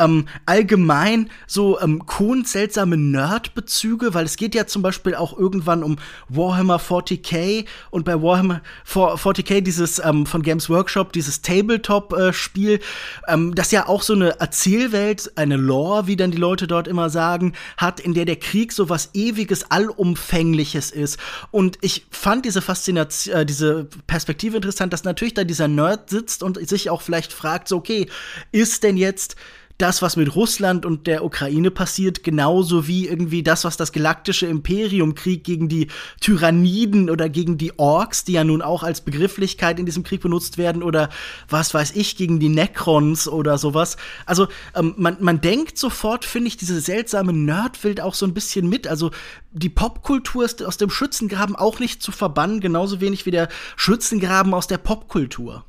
Allgemein so Kohns seltsame Nerd-Bezüge, weil es geht ja zum Beispiel auch irgendwann um Warhammer 40k, und bei Warhammer 40k dieses von Games Workshop, dieses Tabletop-Spiel, das ja auch so eine Erzählwelt, eine Lore, wie dann die Leute dort immer sagen, hat, in der der Krieg so was Ewiges, Allumfängliches ist. Und ich fand diese Faszination, diese Perspektive interessant, dass natürlich da dieser Nerd sitzt und sich auch vielleicht fragt, so, okay, ist denn jetzt das, was mit Russland und der Ukraine passiert, genauso wie irgendwie das galaktische Imperium-Krieg gegen die Tyranniden oder gegen die Orks, die ja nun auch als Begrifflichkeit in diesem Krieg benutzt werden, oder was weiß ich, gegen die Necrons oder sowas. Also man denkt sofort, finde ich, diese seltsame Nerdwelt auch so ein bisschen mit. Also die Popkultur ist aus dem Schützengraben auch nicht zu verbannen, genauso wenig wie der Schützengraben aus der Popkultur.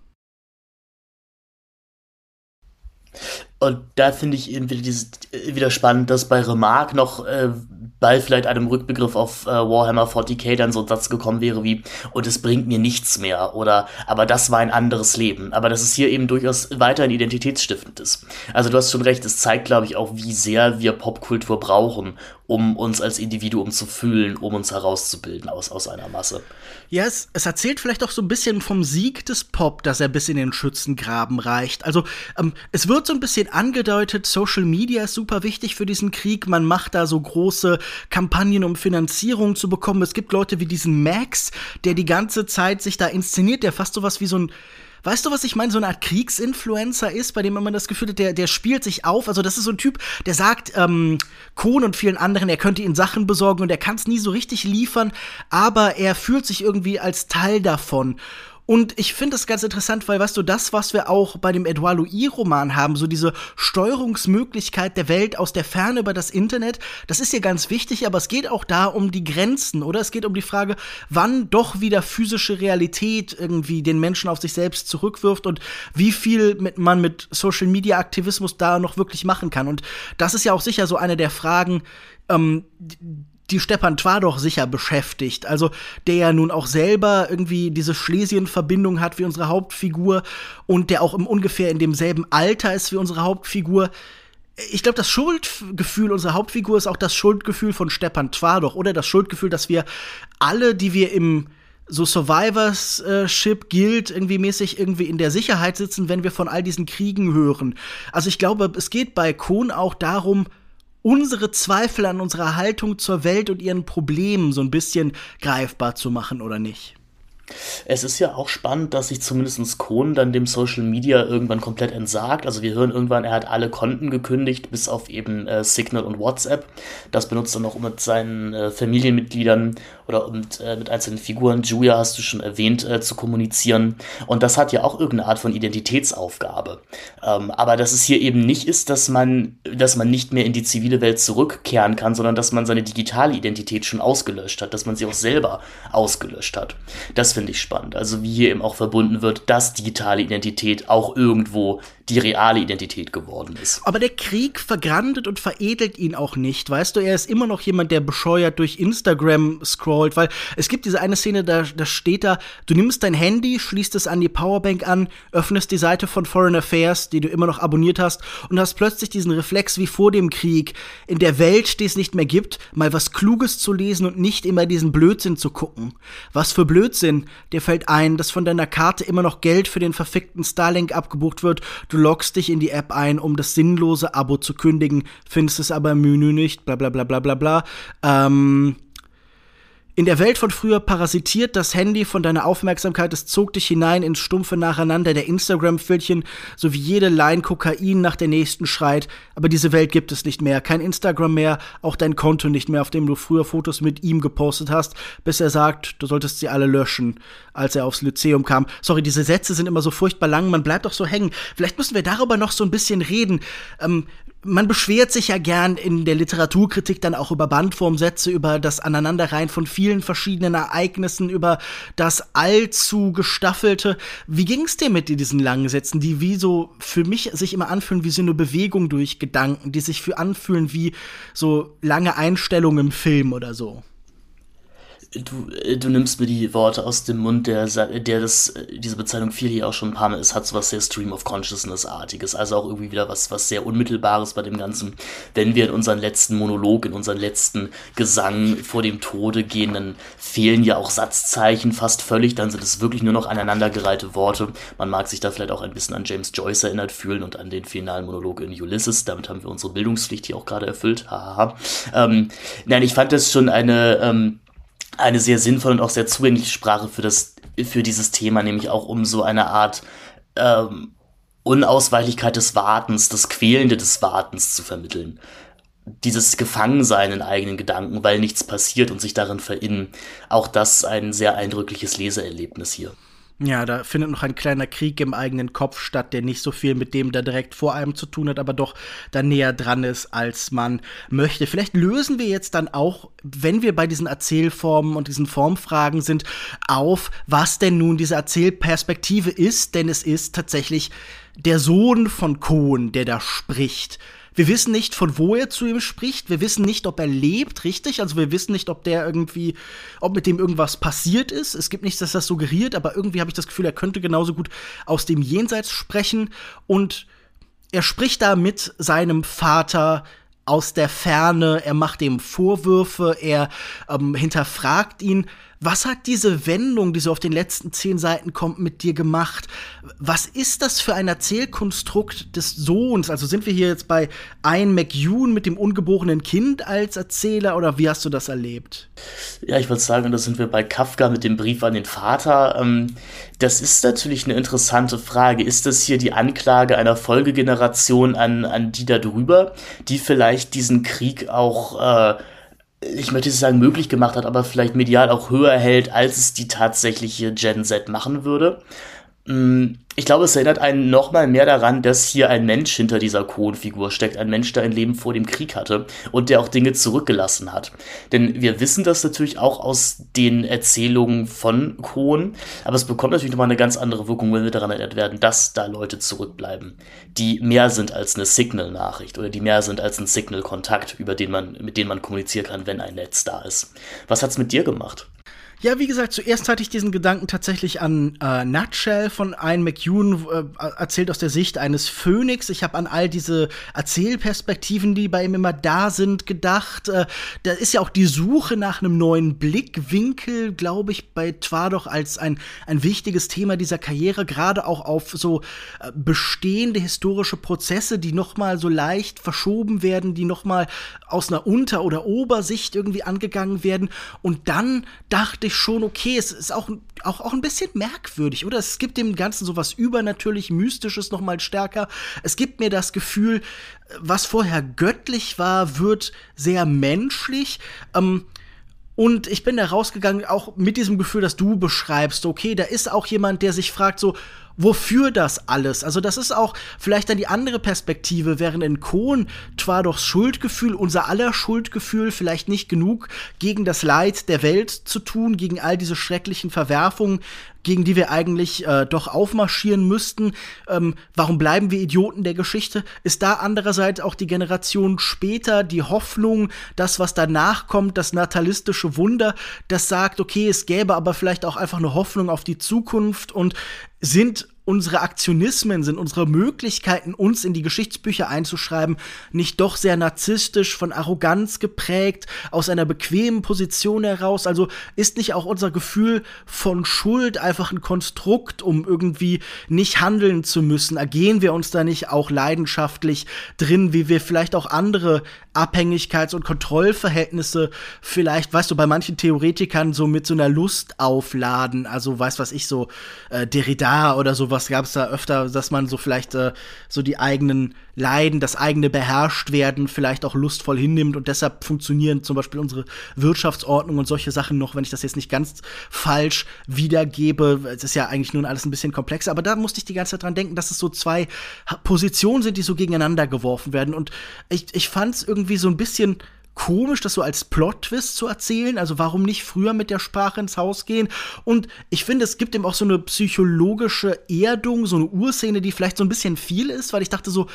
Und da finde ich eben wieder spannend, dass bei Remarque noch bei vielleicht einem Rückbegriff auf Warhammer 40k dann so ein Satz gekommen wäre wie, und es bringt mir nichts mehr, oder aber das war ein anderes Leben. Aber dass es hier eben durchaus weiterhin identitätsstiftend ist. Also du hast schon recht, es zeigt, glaube ich, auch, wie sehr wir Popkultur brauchen, um uns als Individuum zu fühlen, um uns herauszubilden aus einer Masse. Ja, es erzählt vielleicht auch so ein bisschen vom Sieg des Pop, dass er bis in den Schützengraben reicht. Also es wird so ein bisschen angedeutet, Social Media ist super wichtig für diesen Krieg. Man macht da so große Kampagnen, um Finanzierung zu bekommen. Es gibt Leute wie diesen Max, der die ganze Zeit sich da inszeniert, der fast sowas wie so ein, weißt du, was ich meine? So eine Art Kriegsinfluencer ist, bei dem man das Gefühl hat, der spielt sich auf. Also das ist so ein Typ, der sagt Kohn und vielen anderen, er könnte ihnen Sachen besorgen und er kann es nie so richtig liefern, aber er fühlt sich irgendwie als Teil davon. Und ich finde das ganz interessant, weil, weißt du, das, was wir auch bei dem Edouard Louis-Roman haben, so diese Steuerungsmöglichkeit der Welt aus der Ferne über das Internet, das ist ja ganz wichtig, aber es geht auch da um die Grenzen, oder? Es geht um die Frage, wann doch wieder physische Realität irgendwie den Menschen auf sich selbst zurückwirft und wie viel man mit Social-Media-Aktivismus da noch wirklich machen kann. Und das ist ja auch sicher so eine der Fragen, die Stepan Twardowski sicher beschäftigt. Also, der ja nun auch selber irgendwie diese Schlesien-Verbindung hat wie unsere Hauptfigur und der auch ungefähr in demselben Alter ist wie unsere Hauptfigur. Ich glaube, das Schuldgefühl unserer Hauptfigur ist auch das Schuldgefühl von Stepan Twardowski oder das Schuldgefühl, dass wir alle, die wir im so Survivorship Guild irgendwie mäßig irgendwie in der Sicherheit sitzen, wenn wir von all diesen Kriegen hören. Also ich glaube, es geht bei Kohn auch darum, unsere Zweifel an unserer Haltung zur Welt und ihren Problemen so ein bisschen greifbar zu machen, oder nicht? Es ist ja auch spannend, dass sich zumindest Kohn dann dem Social Media irgendwann komplett entsagt. Also wir hören irgendwann, er hat alle Konten gekündigt, bis auf eben Signal und WhatsApp. Das benutzt er noch, um mit seinen Familienmitgliedern oder mit einzelnen Figuren, Julia hast du schon erwähnt, zu kommunizieren. Und das hat ja auch irgendeine Art von Identitätsaufgabe. Aber dass es hier eben nicht ist, dass man nicht mehr in die zivile Welt zurückkehren kann, sondern dass man seine digitale Identität schon ausgelöscht hat, dass man sie auch selber ausgelöscht hat. Das finde ich spannend. Also wie hier eben auch verbunden wird, dass digitale Identität auch irgendwo die reale Identität geworden ist. Aber der Krieg vergrandet und veredelt ihn auch nicht, weißt du? Er ist immer noch jemand, der bescheuert durch Instagram scrollt, weil es gibt diese eine Szene, da steht da, du nimmst dein Handy, schließt es an die Powerbank an, öffnest die Seite von Foreign Affairs, die du immer noch abonniert hast und hast plötzlich diesen Reflex wie vor dem Krieg, in der Welt, die es nicht mehr gibt, mal was Kluges zu lesen und nicht immer diesen Blödsinn zu gucken. Was für Blödsinn? Dir fällt ein, dass von deiner Karte immer noch Geld für den verfickten Starlink abgebucht wird. Du loggst dich in die App ein, um das sinnlose Abo zu kündigen, findest es aber im Menü nicht, bla bla bla bla bla bla. In der Welt von früher parasitiert das Handy von deiner Aufmerksamkeit, es zog dich hinein ins stumpfe Nacheinander der Instagram-Filtchen, so wie jede Line Kokain nach der nächsten schreit. Aber diese Welt gibt es nicht mehr, kein Instagram mehr, auch dein Konto nicht mehr, auf dem du früher Fotos mit ihm gepostet hast, bis er sagt, du solltest sie alle löschen, als er aufs Lyzeum kam. Sorry, diese Sätze sind immer so furchtbar lang, man bleibt doch so hängen. Vielleicht müssen wir darüber noch so ein bisschen reden. Man beschwert sich ja gern in der Literaturkritik dann auch über Bandwurmsätze, über das Aneinanderreihen von vielen verschiedenen Ereignissen, über das allzu Gestaffelte. Wie ging's dir mit diesen langen Sätzen, die wie so für mich sich immer anfühlen wie so eine Bewegung durch Gedanken, die sich anfühlen wie so lange Einstellungen im Film oder so? Du nimmst mir die Worte aus dem Mund, diese Bezeichnung viel hier auch schon ein paar Mal ist, hat so was sehr Stream of Consciousness-artiges, also auch irgendwie wieder was sehr Unmittelbares bei dem Ganzen. Wenn wir in unseren letzten Monolog, in unseren letzten Gesang vor dem Tode gehen, dann fehlen ja auch Satzzeichen fast völlig, dann sind es wirklich nur noch aneinandergereihte Worte. Man mag sich da vielleicht auch ein bisschen an James Joyce erinnert fühlen und an den finalen Monolog in Ulysses, damit haben wir unsere Bildungspflicht hier auch gerade erfüllt, hahaha. Nein, ich fand das schon eine sehr sinnvolle und auch sehr zugängliche Sprache für dieses Thema, nämlich auch um so eine Art Unausweichlichkeit des Wartens, das Quälende des Wartens zu vermitteln. Dieses Gefangensein in eigenen Gedanken, weil nichts passiert und sich darin verinnen. Auch das ein sehr eindrückliches Leseerlebnis hier. Ja, da findet noch ein kleiner Krieg im eigenen Kopf statt, der nicht so viel mit dem da direkt vor einem zu tun hat, aber doch da näher dran ist, als man möchte. Vielleicht lösen wir jetzt dann auch, wenn wir bei diesen Erzählformen und diesen Formfragen sind, auf, was denn nun diese Erzählperspektive ist, denn es ist tatsächlich der Sohn von Kohn, der da spricht. Wir wissen nicht, von wo er zu ihm spricht. Wir wissen nicht, ob er lebt, richtig? Also wir wissen nicht, ob mit dem irgendwas passiert ist. Es gibt nichts, das das suggeriert, aber irgendwie habe ich das Gefühl, er könnte genauso gut aus dem Jenseits sprechen. Und er spricht da mit seinem Vater aus der Ferne. Er macht ihm Vorwürfe, er hinterfragt ihn. Was hat diese Wendung, die so auf den letzten 10 Seiten kommt, mit dir gemacht? Was ist das für ein Erzählkonstrukt des Sohns? Also sind wir hier jetzt bei Ian McEwan mit dem ungeborenen Kind als Erzähler oder wie hast du das erlebt? Ja, ich würde sagen, da sind wir bei Kafka mit dem Brief an den Vater. Das ist natürlich eine interessante Frage. Ist das hier die Anklage einer Folgegeneration an die da drüber, die vielleicht diesen Krieg auch ich möchte nicht sagen möglich gemacht hat, aber vielleicht medial auch höher hält, als es die tatsächliche Gen Z machen würde. Ich glaube, es erinnert einen nochmal mehr daran, dass hier ein Mensch hinter dieser Cohen-Figur steckt, ein Mensch, der ein Leben vor dem Krieg hatte und der auch Dinge zurückgelassen hat. Denn wir wissen das natürlich auch aus den Erzählungen von Cohen, aber es bekommt natürlich nochmal eine ganz andere Wirkung, wenn wir daran erinnert werden, dass da Leute zurückbleiben, die mehr sind als eine Signal-Nachricht oder die mehr sind als ein Signal-Kontakt, mit dem man kommunizieren kann, wenn ein Netz da ist. Was hat's mit dir gemacht? Ja, wie gesagt, zuerst hatte ich diesen Gedanken tatsächlich an Nutshell von Ian McEwan, erzählt aus der Sicht eines Phönix. Ich habe an all diese Erzählperspektiven, die bei ihm immer da sind, gedacht. Da ist ja auch die Suche nach einem neuen Blickwinkel, glaube ich, bei Twardoch als ein wichtiges Thema dieser Karriere, gerade auch auf so bestehende historische Prozesse, die noch mal so leicht verschoben werden, die noch mal aus einer Unter- oder Obersicht irgendwie angegangen werden. Und dann dachte ich schon, okay, es ist auch ein bisschen merkwürdig, oder? Es gibt dem Ganzen so was übernatürlich Mystisches noch mal stärker. Es gibt mir das Gefühl, was vorher göttlich war, wird sehr menschlich. Und ich bin da rausgegangen, auch mit diesem Gefühl, das du beschreibst. Okay, da ist auch jemand, der sich fragt, so, wofür das alles? Also das ist auch vielleicht dann die andere Perspektive, während in Cohen Twardochs Schuldgefühl, unser aller Schuldgefühl, vielleicht nicht genug gegen das Leid der Welt zu tun, gegen all diese schrecklichen Verwerfungen, gegen die wir eigentlich doch aufmarschieren müssten. Warum bleiben wir Idioten der Geschichte? Ist da andererseits auch die Generation später, die Hoffnung, das, was danach kommt, das natalistische Wunder, das sagt, okay, es gäbe aber vielleicht auch einfach eine Hoffnung auf die Zukunft und sind unsere Aktionismen, sind unsere Möglichkeiten, uns in die Geschichtsbücher einzuschreiben, nicht doch sehr narzisstisch, von Arroganz geprägt, aus einer bequemen Position heraus? Also ist nicht auch unser Gefühl von Schuld einfach ein Konstrukt, um irgendwie nicht handeln zu müssen? Ergehen wir uns da nicht auch leidenschaftlich drin, wie wir vielleicht auch andere Abhängigkeits- und Kontrollverhältnisse vielleicht, weißt du, bei manchen Theoretikern so mit so einer Lust aufladen, also weißt was ich, so Derrida oder sowas gab es da öfter, dass man so vielleicht so die eigenen Leiden, das eigene Beherrschtwerden vielleicht auch lustvoll hinnimmt und deshalb funktionieren zum Beispiel unsere Wirtschaftsordnung und solche Sachen noch, wenn ich das jetzt nicht ganz falsch wiedergebe. Es ist ja eigentlich nun alles ein bisschen komplexer, aber da musste ich die ganze Zeit dran denken, dass es so zwei Positionen sind, die so gegeneinander geworfen werden und ich fand es irgendwie so ein bisschen komisch, das so als Plot-Twist zu erzählen. Also warum nicht früher mit der Sprache ins Haus gehen? Und ich finde, es gibt eben auch so eine psychologische Erdung, so eine Urszene, die vielleicht so ein bisschen viel ist, weil ich dachte so,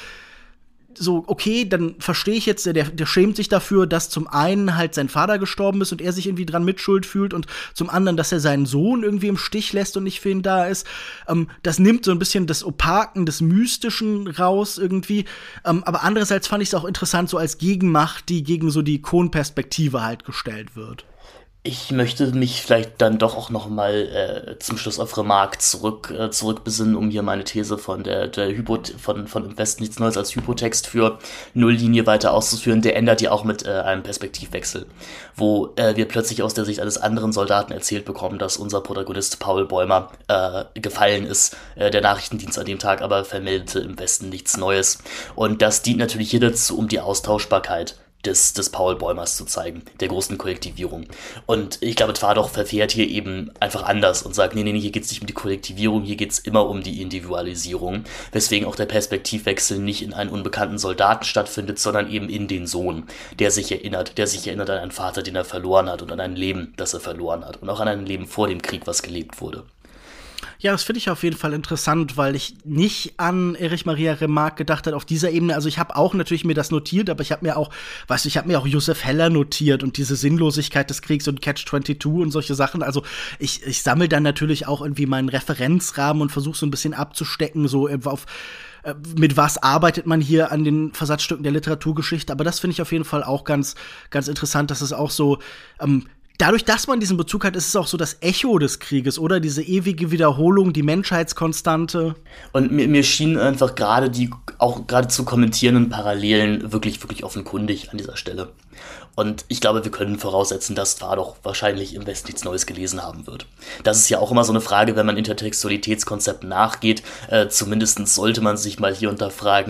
okay, dann verstehe ich jetzt, der schämt sich dafür, dass zum einen halt sein Vater gestorben ist und er sich irgendwie dran mitschuld fühlt und zum anderen, dass er seinen Sohn irgendwie im Stich lässt und nicht für ihn da ist. Das nimmt so ein bisschen das Opaken, des Mystischen raus irgendwie. Aber andererseits fand ich es auch interessant, so als Gegenmacht, die gegen so die Cohen-Perspektive halt gestellt wird. Ich möchte mich vielleicht dann doch auch noch mal zum Schluss auf Remarque zurückbesinnen, um hier meine These von von Im Westen nichts Neues als Hypotext für Nulllinie weiter auszuführen. Der ändert ja auch mit einem Perspektivwechsel, wo wir plötzlich aus der Sicht eines anderen Soldaten erzählt bekommen, dass unser Protagonist Paul Bäumer gefallen ist. Der Nachrichtendienst an dem Tag aber vermeldete im Westen nichts Neues. Und das dient natürlich hier dazu, um die Austauschbarkeit des Paul Bäumers zu zeigen, der großen Kollektivierung. Und ich glaube, Twardoch verfährt hier eben einfach anders und sagt, nee, hier geht's nicht um die Kollektivierung, hier geht's immer um die Individualisierung, weswegen auch der Perspektivwechsel nicht in einen unbekannten Soldaten stattfindet, sondern eben in den Sohn, der sich erinnert an einen Vater, den er verloren hat und an ein Leben, das er verloren hat und auch an ein Leben vor dem Krieg, was gelebt wurde. Ja, das finde ich auf jeden Fall interessant, weil ich nicht an Erich Maria Remarque gedacht habe auf dieser Ebene. Also ich habe auch natürlich mir das notiert, aber ich habe mir auch Josef Heller notiert und diese Sinnlosigkeit des Kriegs und Catch-22 und solche Sachen. Also ich sammle dann natürlich auch irgendwie meinen Referenzrahmen und versuche so ein bisschen abzustecken, so auf mit was arbeitet man hier an den Versatzstücken der Literaturgeschichte. Aber das finde ich auf jeden Fall auch ganz, ganz interessant, dass es auch so dadurch, dass man diesen Bezug hat, ist es auch so das Echo des Krieges, oder? Diese ewige Wiederholung, die Menschheitskonstante. Und mir schienen einfach gerade die auch gerade zu kommentierenden Parallelen wirklich, wirklich offenkundig an dieser Stelle. Und ich glaube, wir können voraussetzen, dass Twardoch wahrscheinlich im Westen nichts Neues gelesen haben wird. Das ist ja auch immer so eine Frage, wenn man Intertextualitätskonzepten nachgeht. Zumindest sollte man sich mal hier und da fragen,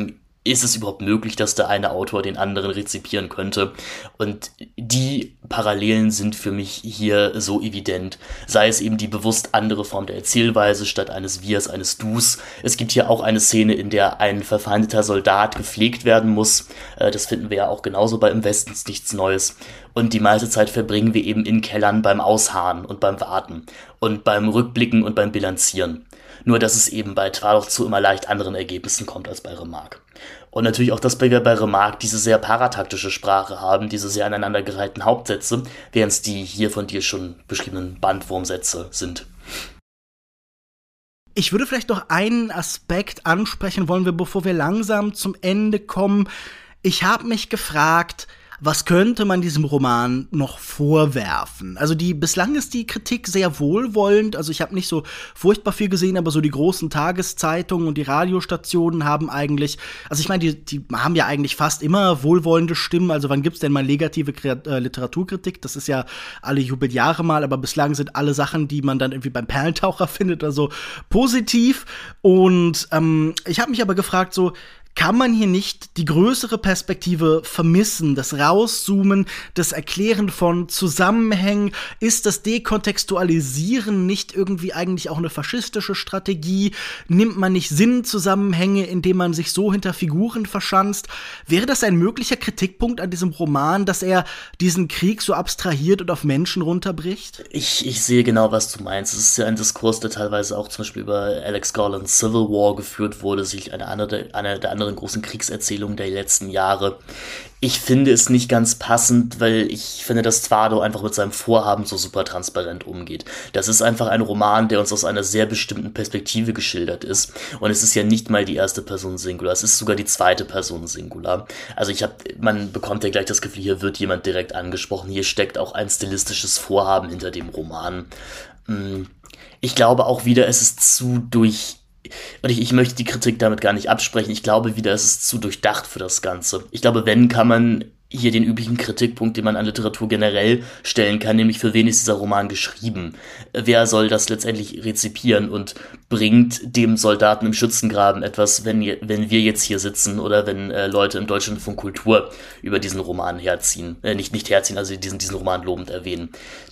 ist es überhaupt möglich, dass der eine Autor den anderen rezipieren könnte? Und die Parallelen sind für mich hier so evident. Sei es eben die bewusst andere Form der Erzählweise statt eines Wirs, eines Dus. Es gibt hier auch eine Szene, in der ein verfeindeter Soldat gepflegt werden muss. Das finden wir ja auch genauso bei Im Westen ist nichts Neues. Und die meiste Zeit verbringen wir eben in Kellern beim Ausharren und beim Warten und beim Rückblicken und beim Bilanzieren. Nur, dass es eben bei Twardog zu immer leicht anderen Ergebnissen kommt als bei Remarque. Und natürlich auch, dass wir bei Remarque diese sehr parataktische Sprache haben, diese sehr aneinandergereihten Hauptsätze, während es die hier von dir schon beschriebenen Bandwurmsätze sind. Ich würde vielleicht noch einen Aspekt ansprechen wollen, bevor wir langsam zum Ende kommen. Ich habe mich gefragt, was könnte man diesem Roman noch vorwerfen? Also bislang ist die Kritik sehr wohlwollend. Also ich habe nicht so furchtbar viel gesehen, aber so die großen Tageszeitungen und die Radiostationen haben eigentlich, also ich meine, die haben ja eigentlich fast immer wohlwollende Stimmen. Also wann gibt's denn mal negative Literaturkritik? Das ist ja alle Jubeljahre mal, aber bislang sind alle Sachen, die man dann irgendwie beim Perlentaucher findet, also positiv. Und ich habe mich aber gefragt, so, kann man hier nicht die größere Perspektive vermissen, das Rauszoomen, das Erklären von Zusammenhängen? Ist das Dekontextualisieren nicht irgendwie eigentlich auch eine faschistische Strategie? Nimmt man nicht Sinnzusammenhänge, indem man sich so hinter Figuren verschanzt? Wäre das ein möglicher Kritikpunkt an diesem Roman, dass er diesen Krieg so abstrahiert und auf Menschen runterbricht? Ich sehe genau, was du meinst. Es ist ja ein Diskurs, der teilweise auch zum Beispiel über Alex Garlands Civil War geführt wurde, sich eine der anderen großen Kriegserzählungen der letzten Jahre. Ich finde es nicht ganz passend, weil ich finde, dass Twardog einfach mit seinem Vorhaben so super transparent umgeht. Das ist einfach ein Roman, der uns aus einer sehr bestimmten Perspektive geschildert ist. Und es ist ja nicht mal die erste Person Singular, es ist sogar die zweite Person Singular. Also man bekommt ja gleich das Gefühl, hier wird jemand direkt angesprochen. Hier steckt auch ein stilistisches Vorhaben hinter dem Roman. Ich glaube auch wieder, es ist und ich möchte die Kritik damit gar nicht absprechen. Ich glaube wieder, es ist zu durchdacht für das Ganze. Ich glaube, kann man hier den üblichen Kritikpunkt, den man an Literatur generell stellen kann, nämlich für wen ist dieser Roman geschrieben? Wer soll das letztendlich rezipieren und bringt dem Soldaten im Schützengraben etwas, wenn wir jetzt hier sitzen oder wenn Leute im Deutschlandfunk Kultur über diesen Roman herziehen, nicht herziehen, also diesen Roman lobend erwähnen.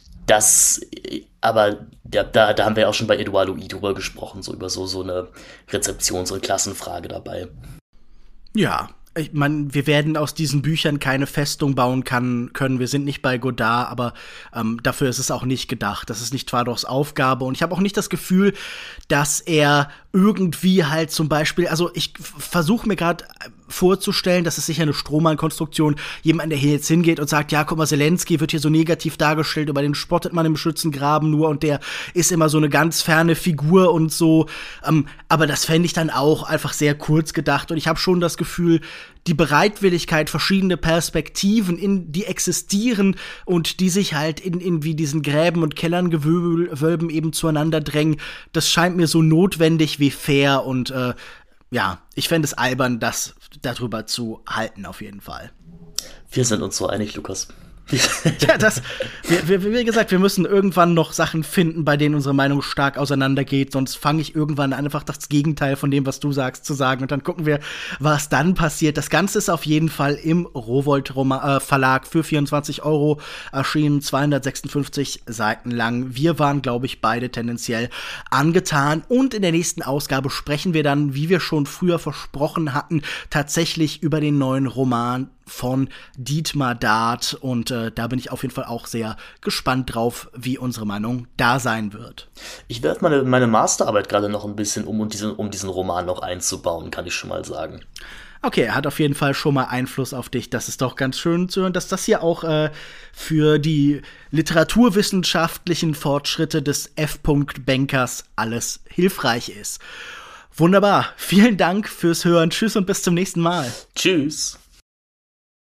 Aber da haben wir ja auch schon bei Edouard Louis drüber gesprochen, so über so eine Rezeptions- und Klassenfrage dabei. Ja, ich meine, wir werden aus diesen Büchern keine Festung bauen können. Wir sind nicht bei Godard, aber dafür ist es auch nicht gedacht. Das ist nicht Twardogs Aufgabe. Und ich habe auch nicht das Gefühl, dass er irgendwie halt zum Beispiel, also ich versuche mir gerade vorzustellen, das ist sicher eine Strohmann-Konstruktion, jemand, der hier jetzt hingeht und sagt, ja, guck mal, Zelensky wird hier so negativ dargestellt, über den spottet man im Schützengraben nur und der ist immer so eine ganz ferne Figur und so. Aber das fände ich dann auch einfach sehr kurz gedacht und ich habe schon das Gefühl, die Bereitwilligkeit, verschiedene Perspektiven, die existieren und die sich halt in wie diesen Gräben und Kellerngewölben eben zueinander drängen, das scheint mir so notwendig wie fair und ja, ich fände es albern, das darüber zu halten, auf jeden Fall. Wir sind uns so einig, Lukas. Ja, wie gesagt, wir müssen irgendwann noch Sachen finden, bei denen unsere Meinung stark auseinandergeht, sonst fange ich irgendwann an, einfach das Gegenteil von dem, was du sagst, zu sagen und dann gucken wir, was dann passiert. Das Ganze ist auf jeden Fall im Rowohlt Verlag für 24 € erschienen, 256 Seiten lang. Wir waren, glaube ich, beide tendenziell angetan und in der nächsten Ausgabe sprechen wir dann, wie wir schon früher versprochen hatten, tatsächlich über den neuen Roman von Dietmar Dart und da bin ich auf jeden Fall auch sehr gespannt drauf, wie unsere Meinung da sein wird. Ich werde meine Masterarbeit gerade noch ein bisschen um diesen Roman noch einzubauen, kann ich schon mal sagen. Okay, er hat auf jeden Fall schon mal Einfluss auf dich. Das ist doch ganz schön zu hören, dass das hier auch für die literaturwissenschaftlichen Fortschritte des F. Bankers alles hilfreich ist. Wunderbar. Vielen Dank fürs Hören. Tschüss und bis zum nächsten Mal. Tschüss.